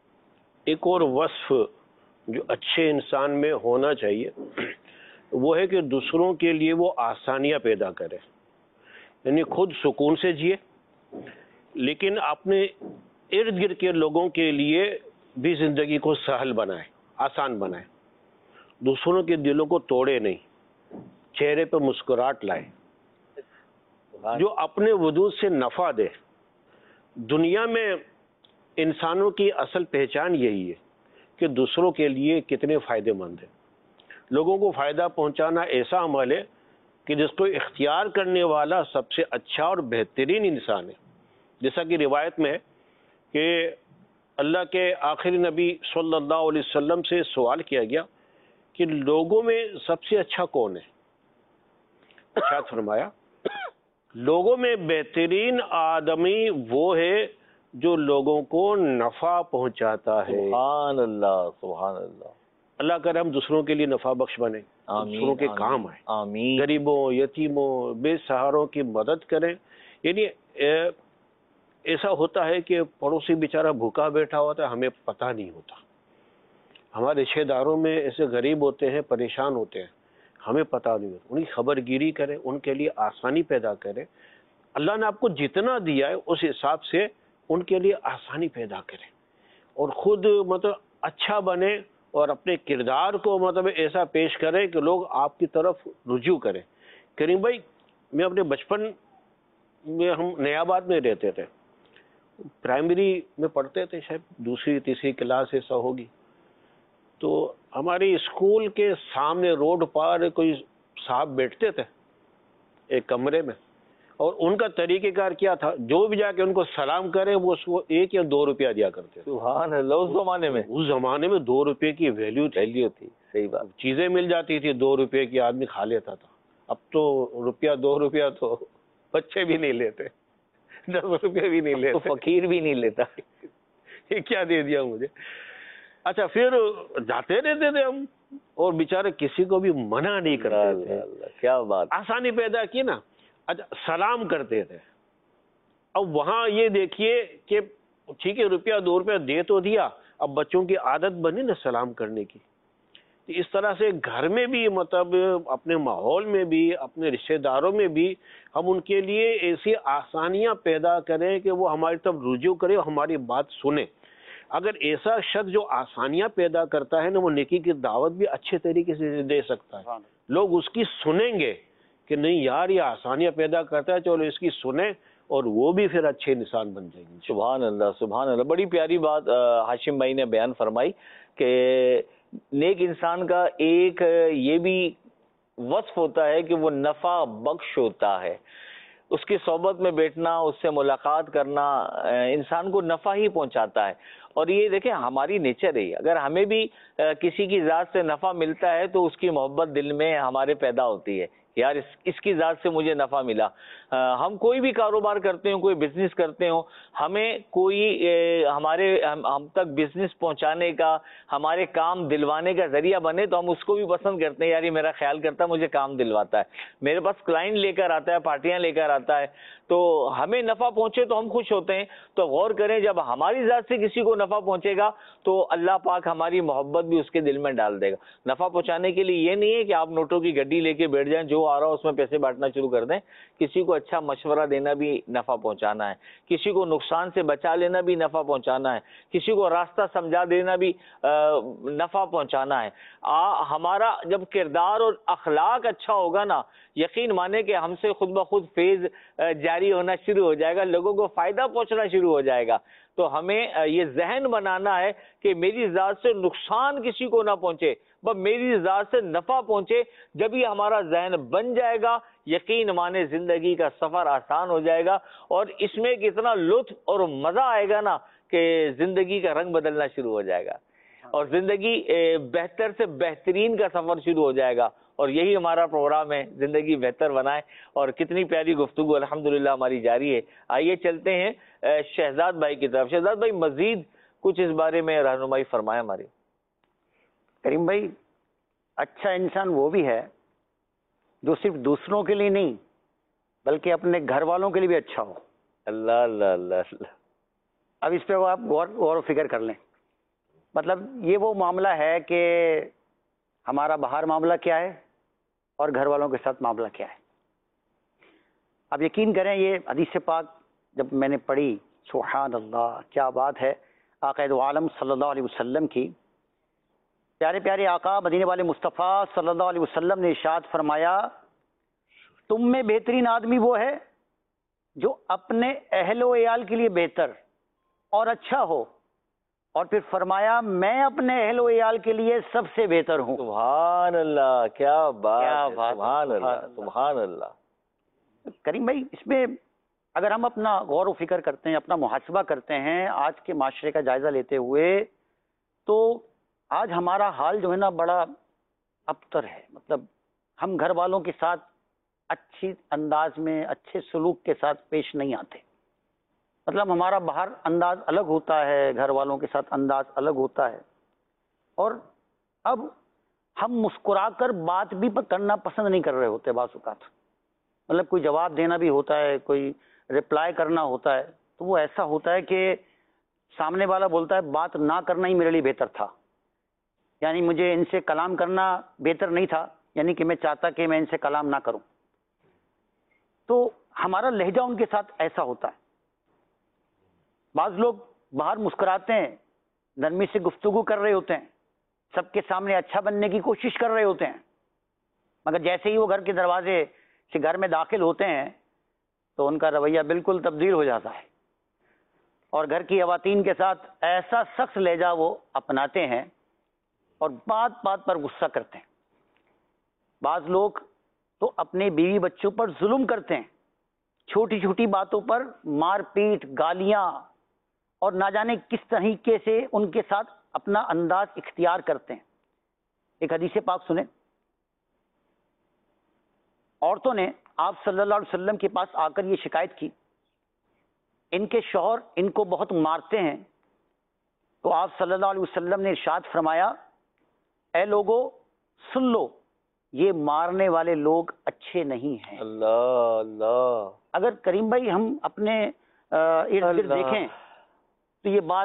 ایک اور وصف جو اچھے انسان میں ہونا چاہیے وہ ہے کہ دوسروں کے لیے وہ آسانیاں پیدا کرے، یعنی خود سکون سے جیے لیکن اپنے ارد گرد کے لوگوں کے لیے بھی زندگی کو سہل بنائے، آسان بنائے، دوسروں کے دلوں کو توڑے نہیں، چہرے پہ مسکراہٹ لائے، جو اپنے وجود سے نفع دے۔ دنیا میں انسانوں کی اصل پہچان یہی ہے کہ دوسروں کے لیے کتنے فائدے مند ہیں۔ لوگوں کو فائدہ پہنچانا ایسا عمل ہے کہ جس کو اختیار کرنے والا سب سے اچھا اور بہترین انسان ہے۔ جیسا کہ روایت میں ہے کہ اللہ کے آخری نبی صلی اللہ علیہ وسلم سے سوال کیا گیا کہ لوگوں میں سب سے اچھا کون ہے؟ ارشاد فرمایا لوگوں میں بہترین آدمی وہ ہے جو لوگوں کو نفع پہنچاتا ہے۔ سبحان اللہ، سبحان اللہ۔ اللہ کرے ہم دوسروں کے لیے نفع بخش بنیں، دوسروں کے کام آئیں، آمین۔ غریبوں، یتیموں، بے سہاروں کی مدد کریں۔ یعنی ایسا ہوتا ہے کہ پڑوسی بیچارہ بھوکا بیٹھا ہوتا ہے، ہمیں پتہ نہیں ہوتا۔ ہمارے رشتہ داروں میں ایسے غریب ہوتے ہیں، پریشان ہوتے ہیں، ہمیں پتہ نہیں ہوتا. ان کی خبر گیری کریں, ان کے لیے آسانی پیدا کریں. اللہ نے آپ کو جتنا دیا ہے اس حساب سے ان کے لیے آسانی پیدا کریں, اور خود مطلب اچھا بنے اور اپنے کردار کو مطلب ایسا پیش کریں کہ لوگ آپ کی طرف رجوع کریں. کریم بھائی, میں اپنے بچپن میں, ہم نیا آباد میں رہتے تھے, پرائمری میں پڑھتے تھے, شاید دوسری تیسری کلاس ایسا ہوگی, تو ہماری اسکول کے سامنے روڈ پر کوئی صاحب بیٹھتے تھے ایک کمرے میں, اور ان کا طریقہ کار کیا تھا, جو بھی جا کے ان کو سلام کرے وہ اس کو ایک یا دو روپیہ دیا کرتے تھے. سبحان اللہ. اس زمانے میں اس زمانے میں دو روپے کی ویلیو ویلیو تھی. صحیح بات. چیزیں مل جاتی تھی, دو روپے کی آدمی کھا لیتا تھا. اب تو روپیہ دو روپیہ تو بچے بھی نہیں لیتے, دس روپے بھی نہیں لیتے, تو فقیر بھی نہیں لیتا. یہ کیا دے دیا مجھے. اچھا, پھر جاتے رہتے تھے ہم, اور بیچارے کسی کو بھی منع نہیں کرتے تھے. کیا بات, آسانی پیدا کی نا. اچھا, سلام کرتے تھے. اب وہاں یہ دیکھیے کہ ٹھیک ہے روپیہ دو روپیہ دے تو دیا, اب بچوں کی عادت بنی نا سلام کرنے کی. اس طرح سے گھر میں بھی مطلب اپنے ماحول میں بھی, اپنے رشتہ داروں میں بھی ہم ان کے لیے ایسی آسانیاں پیدا کریں کہ وہ ہماری طرف رجوع کرے اور ہماری بات سنیں. اگر ایسا شخص جو آسانیاں پیدا کرتا ہے نا, وہ نیکی کی دعوت بھی اچھے طریقے سے دے سکتا ہے. لوگ اس کی سنیں گے کہ نہیں یار یہ آسانیاں پیدا کرتا ہے, چلو اس کی سنیں, اور وہ بھی پھر اچھے انسان بن جائیں گے. سبحان اللہ, سبحان اللہ. بڑی پیاری بات ہاشم بھائی نے بیان فرمائی کہ نیک انسان کا ایک یہ بھی وصف ہوتا ہے کہ وہ نفع بخش ہوتا ہے. اس کی صحبت میں بیٹھنا, اس سے ملاقات کرنا انسان کو نفع ہی پہنچاتا ہے. اور یہ دیکھیں ہماری نیچر ہے, اگر ہمیں بھی کسی کی ذات سے نفع ملتا ہے تو اس کی محبت دل میں ہمارے پیدا ہوتی ہے, یار اس اس کی ذات سے مجھے نفع ملا. ہم کوئی بھی کاروبار کرتے ہوں, کوئی بزنس کرتے ہوں, ہمیں کوئی ہمارے ہم تک بزنس پہنچانے کا, ہمارے کام دلوانے کا ذریعہ بنے تو ہم اس کو بھی پسند کرتے ہیں. یار یہ میرا خیال کرتا ہے, مجھے کام دلواتا ہے, میرے پاس کلائنٹ لے کر آتا ہے, پارٹیاں لے کر آتا ہے, تو ہمیں نفع پہنچے تو ہم خوش ہوتے ہیں. تو غور کریں, جب ہماری ذات سے کسی کو نفع پہنچے گا تو اللہ پاک ہماری محبت بھی اس کے دل میں ڈال دے گا. نفع پہنچانے کے لیے یہ نہیں ہے کہ آپ نوٹوں کی گڈی لے کے بیٹھ جائیں, جو آ رہا ہو اس میں پیسے بانٹنا شروع کر دیں. کسی کو اچھا مشورہ دینا بھی نفع پہنچانا ہے, کسی کو نقصان سے بچا لینا بھی نفع پہنچانا ہے, کسی کو راستہ سمجھا دینا بھی نفع پہنچانا ہے. ہمارا جب کردار اور اخلاق اچھا ہوگا نا, یقین مانے کہ ہم سے خود بخود فیض جاری ہونا شروع ہو جائے گا, لوگوں کو فائدہ پہنچنا شروع ہو جائے گا. تو ہمیں یہ ذہن بنانا ہے کہ میری ذات سے نقصان کسی کو نہ پہنچے, بس میری ذات سے نفع پہنچے. جب یہ ہمارا ذہن بن جائے گا, یقین مانے زندگی کا سفر آسان ہو جائے گا, اور اس میں کتنا لطف اور مزہ آئے گا نا کہ زندگی کا رنگ بدلنا شروع ہو جائے گا, اور زندگی بہتر سے بہترین کا سفر شروع ہو جائے گا. اور یہی ہمارا پروگرام ہے, زندگی بہتر بنائیں. اور کتنی پیاری گفتگو الحمدللہ ہماری جاری ہے. آئیے چلتے ہیں شہزاد بھائی کی طرف. شہزاد بھائی مزید کچھ اس بارے میں رہنمائی فرمائیں ہماری. کریم بھائی, اچھا انسان وہ بھی ہے جو صرف دوسروں کے لیے نہیں بلکہ اپنے گھر والوں کے لیے بھی اچھا ہو. اللہ اللہ اللہ اللہ. اب اس پہ وہ آپ غور غور و فکر کر لیں. مطلب یہ وہ معاملہ ہے کہ ہمارا باہر معاملہ کیا ہے اور گھر والوں کے ساتھ معاملہ کیا ہے. اب یقین کریں, یہ حدیث پاک جب میں نے پڑھی, سبحان اللہ کیا بات ہے, آقا دو عالم صلی اللہ علیہ وسلم کی, پیارے پیارے آقا مدینے والے مصطفیٰ صلی اللہ علیہ وسلم نے ارشاد فرمایا, تم میں بہترین آدمی وہ ہے جو اپنے اہل و عیال کے لیے بہتر اور اچھا ہو, اور پھر فرمایا میں اپنے اہل و عیال کے لیے سب سے بہتر ہوں. سبحان اللہ, کیا بات, سبحان اللہ, سبحان اللہ. کریم بھائی, اس میں اگر ہم اپنا غور و فکر کرتے ہیں, اپنا محاسبہ کرتے ہیں, آج کے معاشرے کا جائزہ لیتے ہوئے, تو آج ہمارا حال جو ہے نا بڑا ابتر ہے. مطلب ہم گھر والوں کے ساتھ اچھی انداز میں, اچھے سلوک کے ساتھ پیش نہیں آتے. مطلب ہمارا باہر انداز الگ ہوتا ہے, گھر والوں کے ساتھ انداز الگ ہوتا ہے, اور اب ہم مسکرا کر بات بھی کرنا پسند نہیں کر رہے ہوتے بعض اوقات. مطلب کوئی جواب دینا بھی ہوتا ہے, کوئی رپلائی کرنا ہوتا ہے, تو وہ ایسا ہوتا ہے کہ سامنے والا بولتا ہے بات نہ کرنا ہی میرے لیے بہتر تھا, یعنی مجھے ان سے کلام کرنا بہتر نہیں تھا, یعنی کہ میں چاہتا کہ میں ان سے کلام نہ کروں. تو ہمارا لہجہ ان کے ساتھ ایسا ہوتا ہے. بعض لوگ باہر مسکراتے ہیں, نرمی سے گفتگو کر رہے ہوتے ہیں, سب کے سامنے اچھا بننے کی کوشش کر رہے ہوتے ہیں, مگر جیسے ہی وہ گھر کے دروازے سے گھر میں داخل ہوتے ہیں تو ان کا رویہ بالکل تبدیل ہو جاتا ہے, اور گھر کی خواتین کے ساتھ ایسا سخت لہجہ وہ اپناتے ہیں اور بات بات پر غصہ کرتے ہیں. بعض لوگ تو اپنے بیوی بچوں پر ظلم کرتے ہیں, چھوٹی چھوٹی باتوں پر مار پیٹ, گالیاں, اور نہ جانے کس طریقے سے ان کے ساتھ اپنا انداز اختیار کرتے ہیں. ایک حدیث پاک سنیں. عورتوں نے آپ صلی اللہ علیہ وسلم کے پاس آ کر یہ شکایت کی, ان کے شوہر ان کو بہت مارتے ہیں. تو آپ صلی اللہ علیہ وسلم نے ارشاد فرمایا, اے لوگو سن لو, یہ مارنے والے لوگ اچھے نہیں ہیں. اللہ اللہ. اگر کریم بھائی ہم اپنے ارد گرد دیکھیں تو یہ بات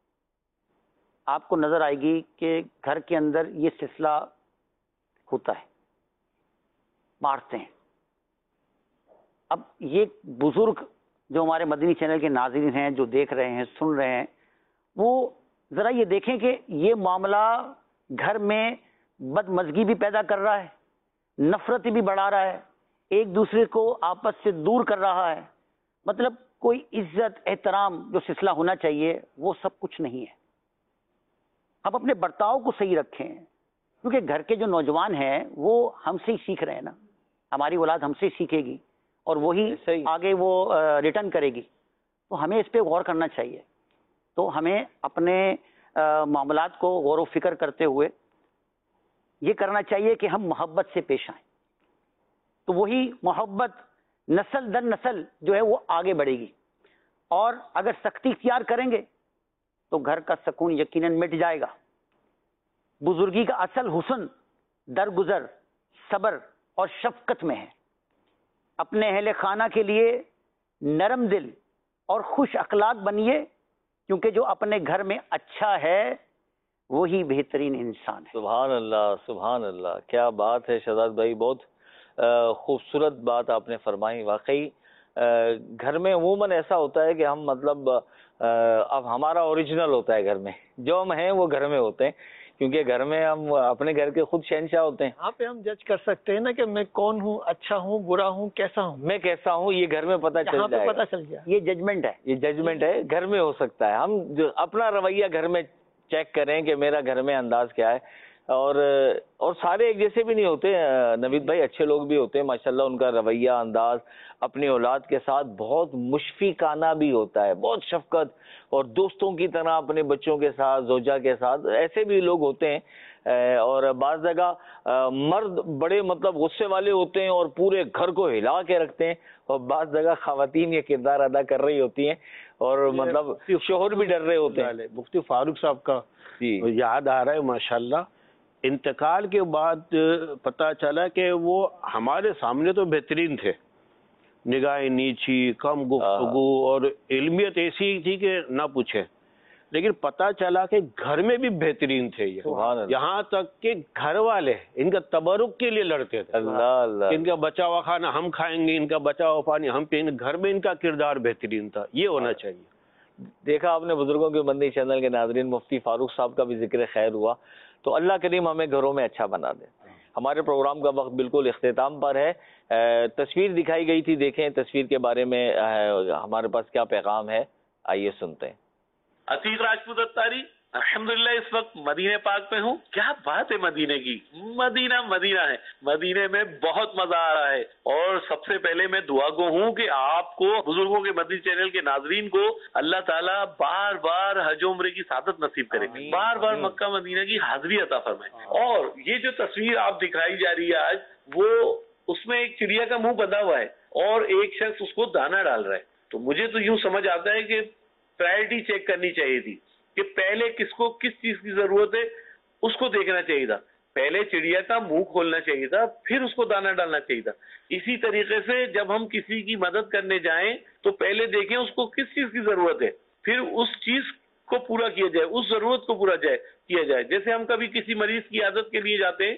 آپ کو نظر آئے گی کہ گھر کے اندر یہ سلسلہ ہوتا ہے, مارتے ہیں. اب یہ بزرگ جو ہمارے مدنی چینل کے ناظرین ہیں, جو دیکھ رہے ہیں, سن رہے ہیں, وہ ذرا یہ دیکھیں کہ یہ معاملہ گھر میں بدمزگی بھی پیدا کر رہا ہے, نفرت بھی بڑھا رہا ہے, ایک دوسرے کو آپس سے دور کر رہا ہے. مطلب کوئی عزت احترام جو سلسلہ ہونا چاہیے وہ سب کچھ نہیں ہے. اب اپنے برتاؤ کو صحیح رکھیں, کیونکہ گھر کے جو نوجوان ہیں وہ ہم سے ہی سیکھ رہے ہیں نا, ہماری اولاد ہم سے ہی سیکھے گی اور وہی آگے وہ ریٹرن کرے گی. تو ہمیں اس پہ غور کرنا چاہیے. تو ہمیں اپنے معاملات کو غور و فکر کرتے ہوئے یہ کرنا چاہیے کہ ہم محبت سے پیش آئیں, تو وہی محبت نسل در نسل جو ہے وہ آگے بڑھے گی. اور اگر سختی اختیار کریں گے تو گھر کا سکون یقیناً مٹ جائے گا. بزرگی کا اصل حسن درگزر, صبر اور شفقت میں ہے. اپنے اہل خانہ کے لیے نرم دل اور خوش اخلاق بنیے, کیونکہ جو اپنے گھر میں اچھا ہے وہی بہترین انسان ہے. سبحان اللہ سبحان اللہ, کیا بات ہے شہزاد بھائی, بہت خوبصورت بات آپ نے فرمائی. واقعی گھر میں عموماً ایسا ہوتا ہے کہ ہم مطلب اب ہمارا اوریجنل ہوتا ہے گھر میں, جو ہم ہیں وہ گھر میں ہوتے ہیں, کیونکہ گھر میں ہم اپنے گھر کے خود شہنشاہ ہوتے ہیں. یہاں پہ ہم جج کر سکتے ہیں نا کہ میں کون ہوں, اچھا ہوں, برا ہوں, کیسا ہوں, میں کیسا ہوں, یہ گھر میں پتہ چل جائے گا. پتہ چل گیا. یہ ججمنٹ ہے, یہ ججمنٹ ہے, گھر میں ہو سکتا ہے. ہم جو اپنا رویہ گھر میں چیک کریں کہ میرا گھر میں انداز کیا ہے. اور اور سارے ایک جیسے بھی نہیں ہوتے نوید بھائی, اچھے لوگ بھی ہوتے ہیں ماشاءاللہ, ان کا رویہ انداز اپنی اولاد کے ساتھ بہت مشفقانہ بھی ہوتا ہے, بہت شفقت, اور دوستوں کی طرح اپنے بچوں کے ساتھ, زوجہ کے ساتھ, ایسے بھی لوگ ہوتے ہیں. اور بعض جگہ مرد بڑے مطلب غصے والے ہوتے ہیں اور پورے گھر کو ہلا کے رکھتے ہیں, اور بعض جگہ خواتین یہ کردار ادا کر رہی ہوتی ہیں اور مطلب شوہر بھی ڈر رہے ہوتے ہیں. مفتی فاروق صاحب کا یاد آ رہا ہے ماشاءاللہ, انتقال کے بعد پتہ چلا کہ وہ ہمارے سامنے تو بہترین تھے, نگاہیں نیچی, کم گفتگو اور علمیت ایسی تھی کہ نہ پوچھے, لیکن پتہ چلا کہ گھر میں بھی بہترین تھے یہ. یہاں تک کہ گھر والے ان کا تبرک کے لیے لڑتے تھے. اللہ اللہ, ان کا بچا ہوا کھانا ہم کھائیں گے, ان کا بچا ہوا پانی ہم پئیں. گھر میں ان کا کردار بہترین تھا, یہ ہونا چاہیے. دیکھا آپ نے بزرگوں کے مدنی چینل کے ناظرین, مفتی فاروق صاحب کا بھی ذکر خیر ہوا. تو اللہ کریم ہمیں گھروں میں اچھا بنا دے. ہمارے پروگرام کا وقت بالکل اختتام پر ہے. تصویر دکھائی گئی تھی, دیکھیں تصویر کے بارے میں ہمارے پاس کیا پیغام ہے, آئیے سنتے ہیں. عتیق راجپوت اتاری, الحمدللہ اس وقت مدینہ پاک میں ہوں. کیا بات ہے مدینہ کی, مدینہ مدینہ ہے. مدینہ میں بہت مزہ آ رہا ہے. اور سب سے پہلے میں دعا گو ہوں کہ آپ کو, بزرگوں کے مدنی چینل کے ناظرین کو, اللہ تعالیٰ بار بار حج عمرے کی سعادت نصیب کرے, بار بار مکہ مدینہ کی حاضری عطا فرمائے. اور یہ جو تصویر آپ دکھائی جا رہی ہے آج, وہ اس میں ایک چڑیا کا منہ بندھا ہوا ہے اور ایک شخص اس کو دانا ڈال رہا ہے. تو مجھے تو یوں سمجھ آتا ہے کہ پرائرٹی چیک کرنی چاہیے تھی کہ پہلے کس کو کس چیز کی ضرورت ہے اس کو دیکھنا چاہیے تھا. پہلے چڑیا کا منہ کھولنا چاہیے تھا, پھر اس کو دانا ڈالنا چاہیے تھا. اسی طریقے سے جب ہم کسی کی مدد کرنے جائیں تو پہلے دیکھیں اس کو کس چیز کی ضرورت ہے, پھر اس چیز کو پورا کیا جائے, اس ضرورت کو پورا جائے کیا جائے. جیسے ہم کبھی کسی مریض کی عادت کے لیے جاتے ہیں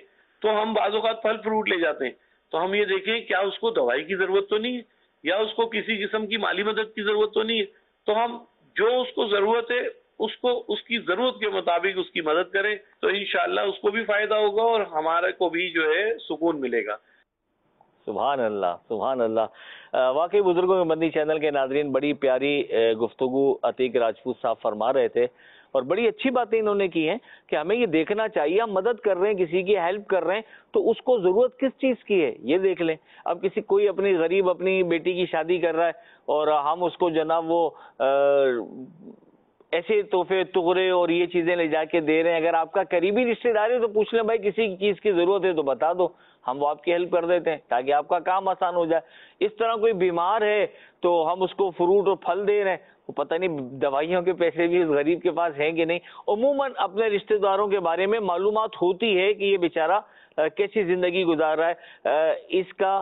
تو ہم بعض اوقات پھل فروٹ لے جاتے ہیں تو ہم یہ دیکھیں کیا اس کو دوائی کی ضرورت تو نہیں ہے یا اس کو کسی قسم کی مالی مدد کی ضرورت تو نہیں ہے. تو ہم جو اس کو ضرورت ہے اس کو اس کی ضرورت کے مطابق اس کی مدد کریں تو انشاءاللہ اس کو بھی فائدہ ہوگا اور ہمارے کو بھی جو ہے سکون ملے گا. سبحان اللہ سبحان اللہ. واقعی بزرگوں کے مدنی چینل کے ناظرین بڑی پیاری گفتگو عتیق راجپوت صاحب فرما رہے تھے اور بڑی اچھی باتیں انہوں نے کی ہیں کہ ہمیں یہ دیکھنا چاہیے ہم مدد کر رہے ہیں کسی کی ہیلپ کر رہے ہیں تو اس کو ضرورت کس چیز کی ہے یہ دیکھ لیں. اب کسی کوئی اپنی غریب اپنی بیٹی کی شادی کر رہا ہے اور ہم اس کو جناب وہ ایسے تحفے تغرے اور یہ چیزیں لے جا کے دے رہے ہیں. اگر آپ کا قریبی رشتے دار ہے تو پوچھ لیں بھائی کسی چیز کی ضرورت ہے تو بتا دو ہم وہ آپ کی ہیلپ کر دیتے ہیں تاکہ آپ کا کام آسان ہو جائے. اس طرح کوئی بیمار ہے تو ہم اس کو فروٹ اور پھل دے رہے ہیں وہ پتہ نہیں دوائیوں کے پیسے بھی اس غریب کے پاس ہیں کہ نہیں. عموماً اپنے رشتہ داروں کے بارے میں معلومات ہوتی ہے کہ یہ بیچارہ کیسی زندگی گزار رہا ہے, اس کا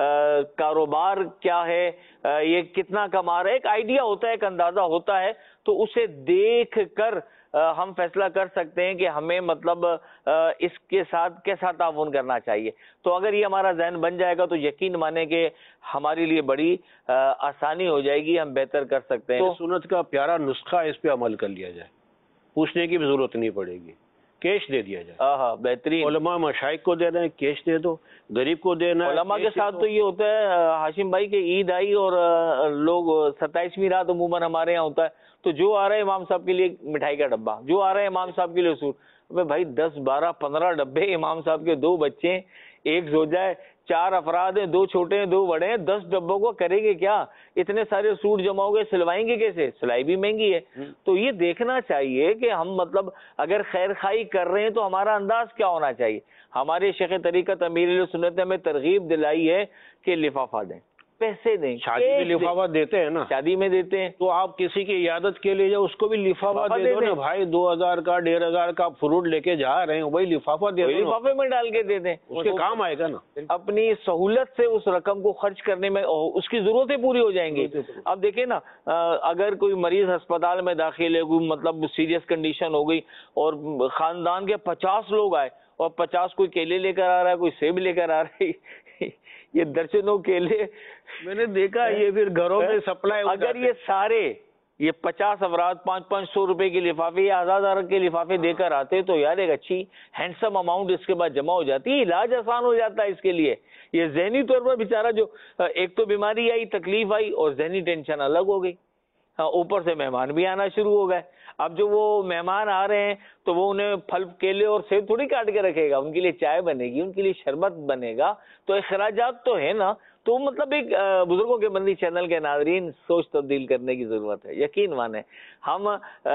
کاروبار کیا ہے, یہ کتنا کما رہا ہے, ایک آئیڈیا ہوتا ہے ایک اندازہ ہوتا ہے تو اسے دیکھ کر ہم فیصلہ کر سکتے ہیں کہ ہمیں مطلب اس کے ساتھ کیسا تعاون کرنا چاہیے. تو اگر یہ ہمارا ذہن بن جائے گا تو یقین مانیں کہ ہمارے لیے بڑی آسانی ہو جائے گی, ہم بہتر کر سکتے ہیں. تو سنت کا پیارا نسخہ اس پہ عمل کر لیا جائے, پوچھنے کی بھی ضرورت نہیں پڑے گی, کیش دے دیا جائے. ہاں بہترین. علماء مشائخ کو دینا ہے کیش دے دو, غریب کو دینا ہے. علماء کے ساتھ تو یہ ہوتا ہے ہاشم بھائی کہ عید آئی اور لوگ ستائیسویں رات عموماً ہمارے یہاں ہوتا ہے تو جو آ رہا ہے امام صاحب کے لیے مٹھائی کا ڈبہ, جو آ رہا ہے امام صاحب کے لیے سوٹ. بھائی دس بارہ پندرہ ڈبے, امام صاحب کے دو بچے, ایک زوجہ ہے, چار افراد ہیں, دو چھوٹے ہیں دو بڑے ہیں, دس ڈبوں کو کریں گے کیا؟ اتنے سارے سوٹ جمع ہو گئے, سلوائیں گے کیسے؟ سلائی بھی مہنگی ہے. تو یہ دیکھنا چاہیے کہ ہم مطلب اگر خیر خواہی کر رہے ہیں تو ہمارا انداز کیا ہونا چاہیے. ہمارے شیخ طریقت امیر اہل سنت نے ہمیں ترغیب دلائی ہے کہ لفافہ دیں, پیسے دیں. شادی میں لفافہ دیتے ہیں نا, شادی میں دیتے ہیں تو آپ کسی کی عیادت کے لیے جاؤ اس کو بھی لفافہ دے دو نا بھائی. دو ہزار کا ڈیڑھ ہزار کا فروٹ لے کے جا رہے ہیں وہی لفافہ دے دو, لفافے میں ڈال کے دے دیں, اس کے کام آئے گا نا. اپنی سہولت سے اس رقم کو خرچ کرنے میں اس کی ضرورتیں پوری ہو جائیں گی. اب دیکھیں نا اگر کوئی مریض ہسپتال میں داخل ہے, کوئی مطلب سیریس کنڈیشن ہو گئی اور خاندان کے پچاس لوگ آئے اور پچاس کوئی کیلے لے کر آ رہا ہے, کوئی سیب لے کر آ رہا ہے, یہ درجنوں کیلے میں نے دیکھا یہ پھر گھروں میں سپلائی. اگر یہ سارے یہ پچاس افراد پانچ پانچ سو روپے کے لفافے یا ہزار ہزار کے لفافے دے کر آتے تو یار ایک اچھی ہینڈسم اماؤنٹ اس کے بعد جمع ہو جاتی ہے, علاج آسان ہو جاتا ہے اس کے لیے. یہ ذہنی طور پر بیچارہ جو ایک تو بیماری آئی, تکلیف آئی اور ذہنی ٹینشن الگ ہو گئی, اوپر سے مہمان بھی آنا شروع ہو گئے. اب جو وہ مہمان آ رہے ہیں تو وہ انہیں پھل کیلے اور سیب تھوڑی کاٹ کے رکھے گا, ان کے لیے چائے بنے گی, ان کے لیے شربت بنے گا, تو اخراجات تو ہے نا. تو مطلب ایک بزرگوں کے مدنی چینل کے ناظرین سوچ تبدیل کرنے کی ضرورت ہے. یقین مانیں ہم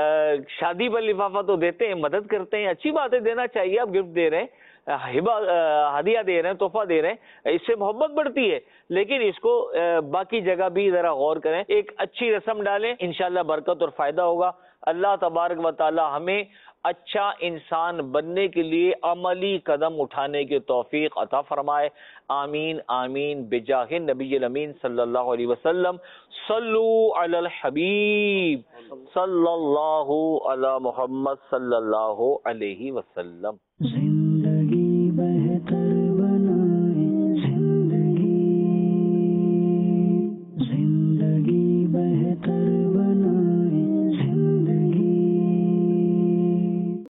شادی پر لفافہ تو دیتے ہیں, مدد کرتے ہیں, اچھی بات ہے دینا چاہیے. آپ گفٹ دے رہے ہیں, ہبہ ہدیہ دے رہے ہیں, تحفہ دے رہے ہیں, اس سے محبت بڑھتی ہے, لیکن اس کو باقی جگہ بھی ذرا غور کریں, ایک اچھی رسم ڈالیں, انشاءاللہ برکت اور فائدہ ہوگا. اللہ تبارک و تعالی ہمیں اچھا انسان بننے کے لیے عملی قدم اٹھانے کی توفیق عطا فرمائے. آمین آمین بجاہ نبی الامین صلی اللہ علیہ وسلم. صلو علی الحبیب صلی اللہ علی محمد صلی اللہ علیہ وسلم.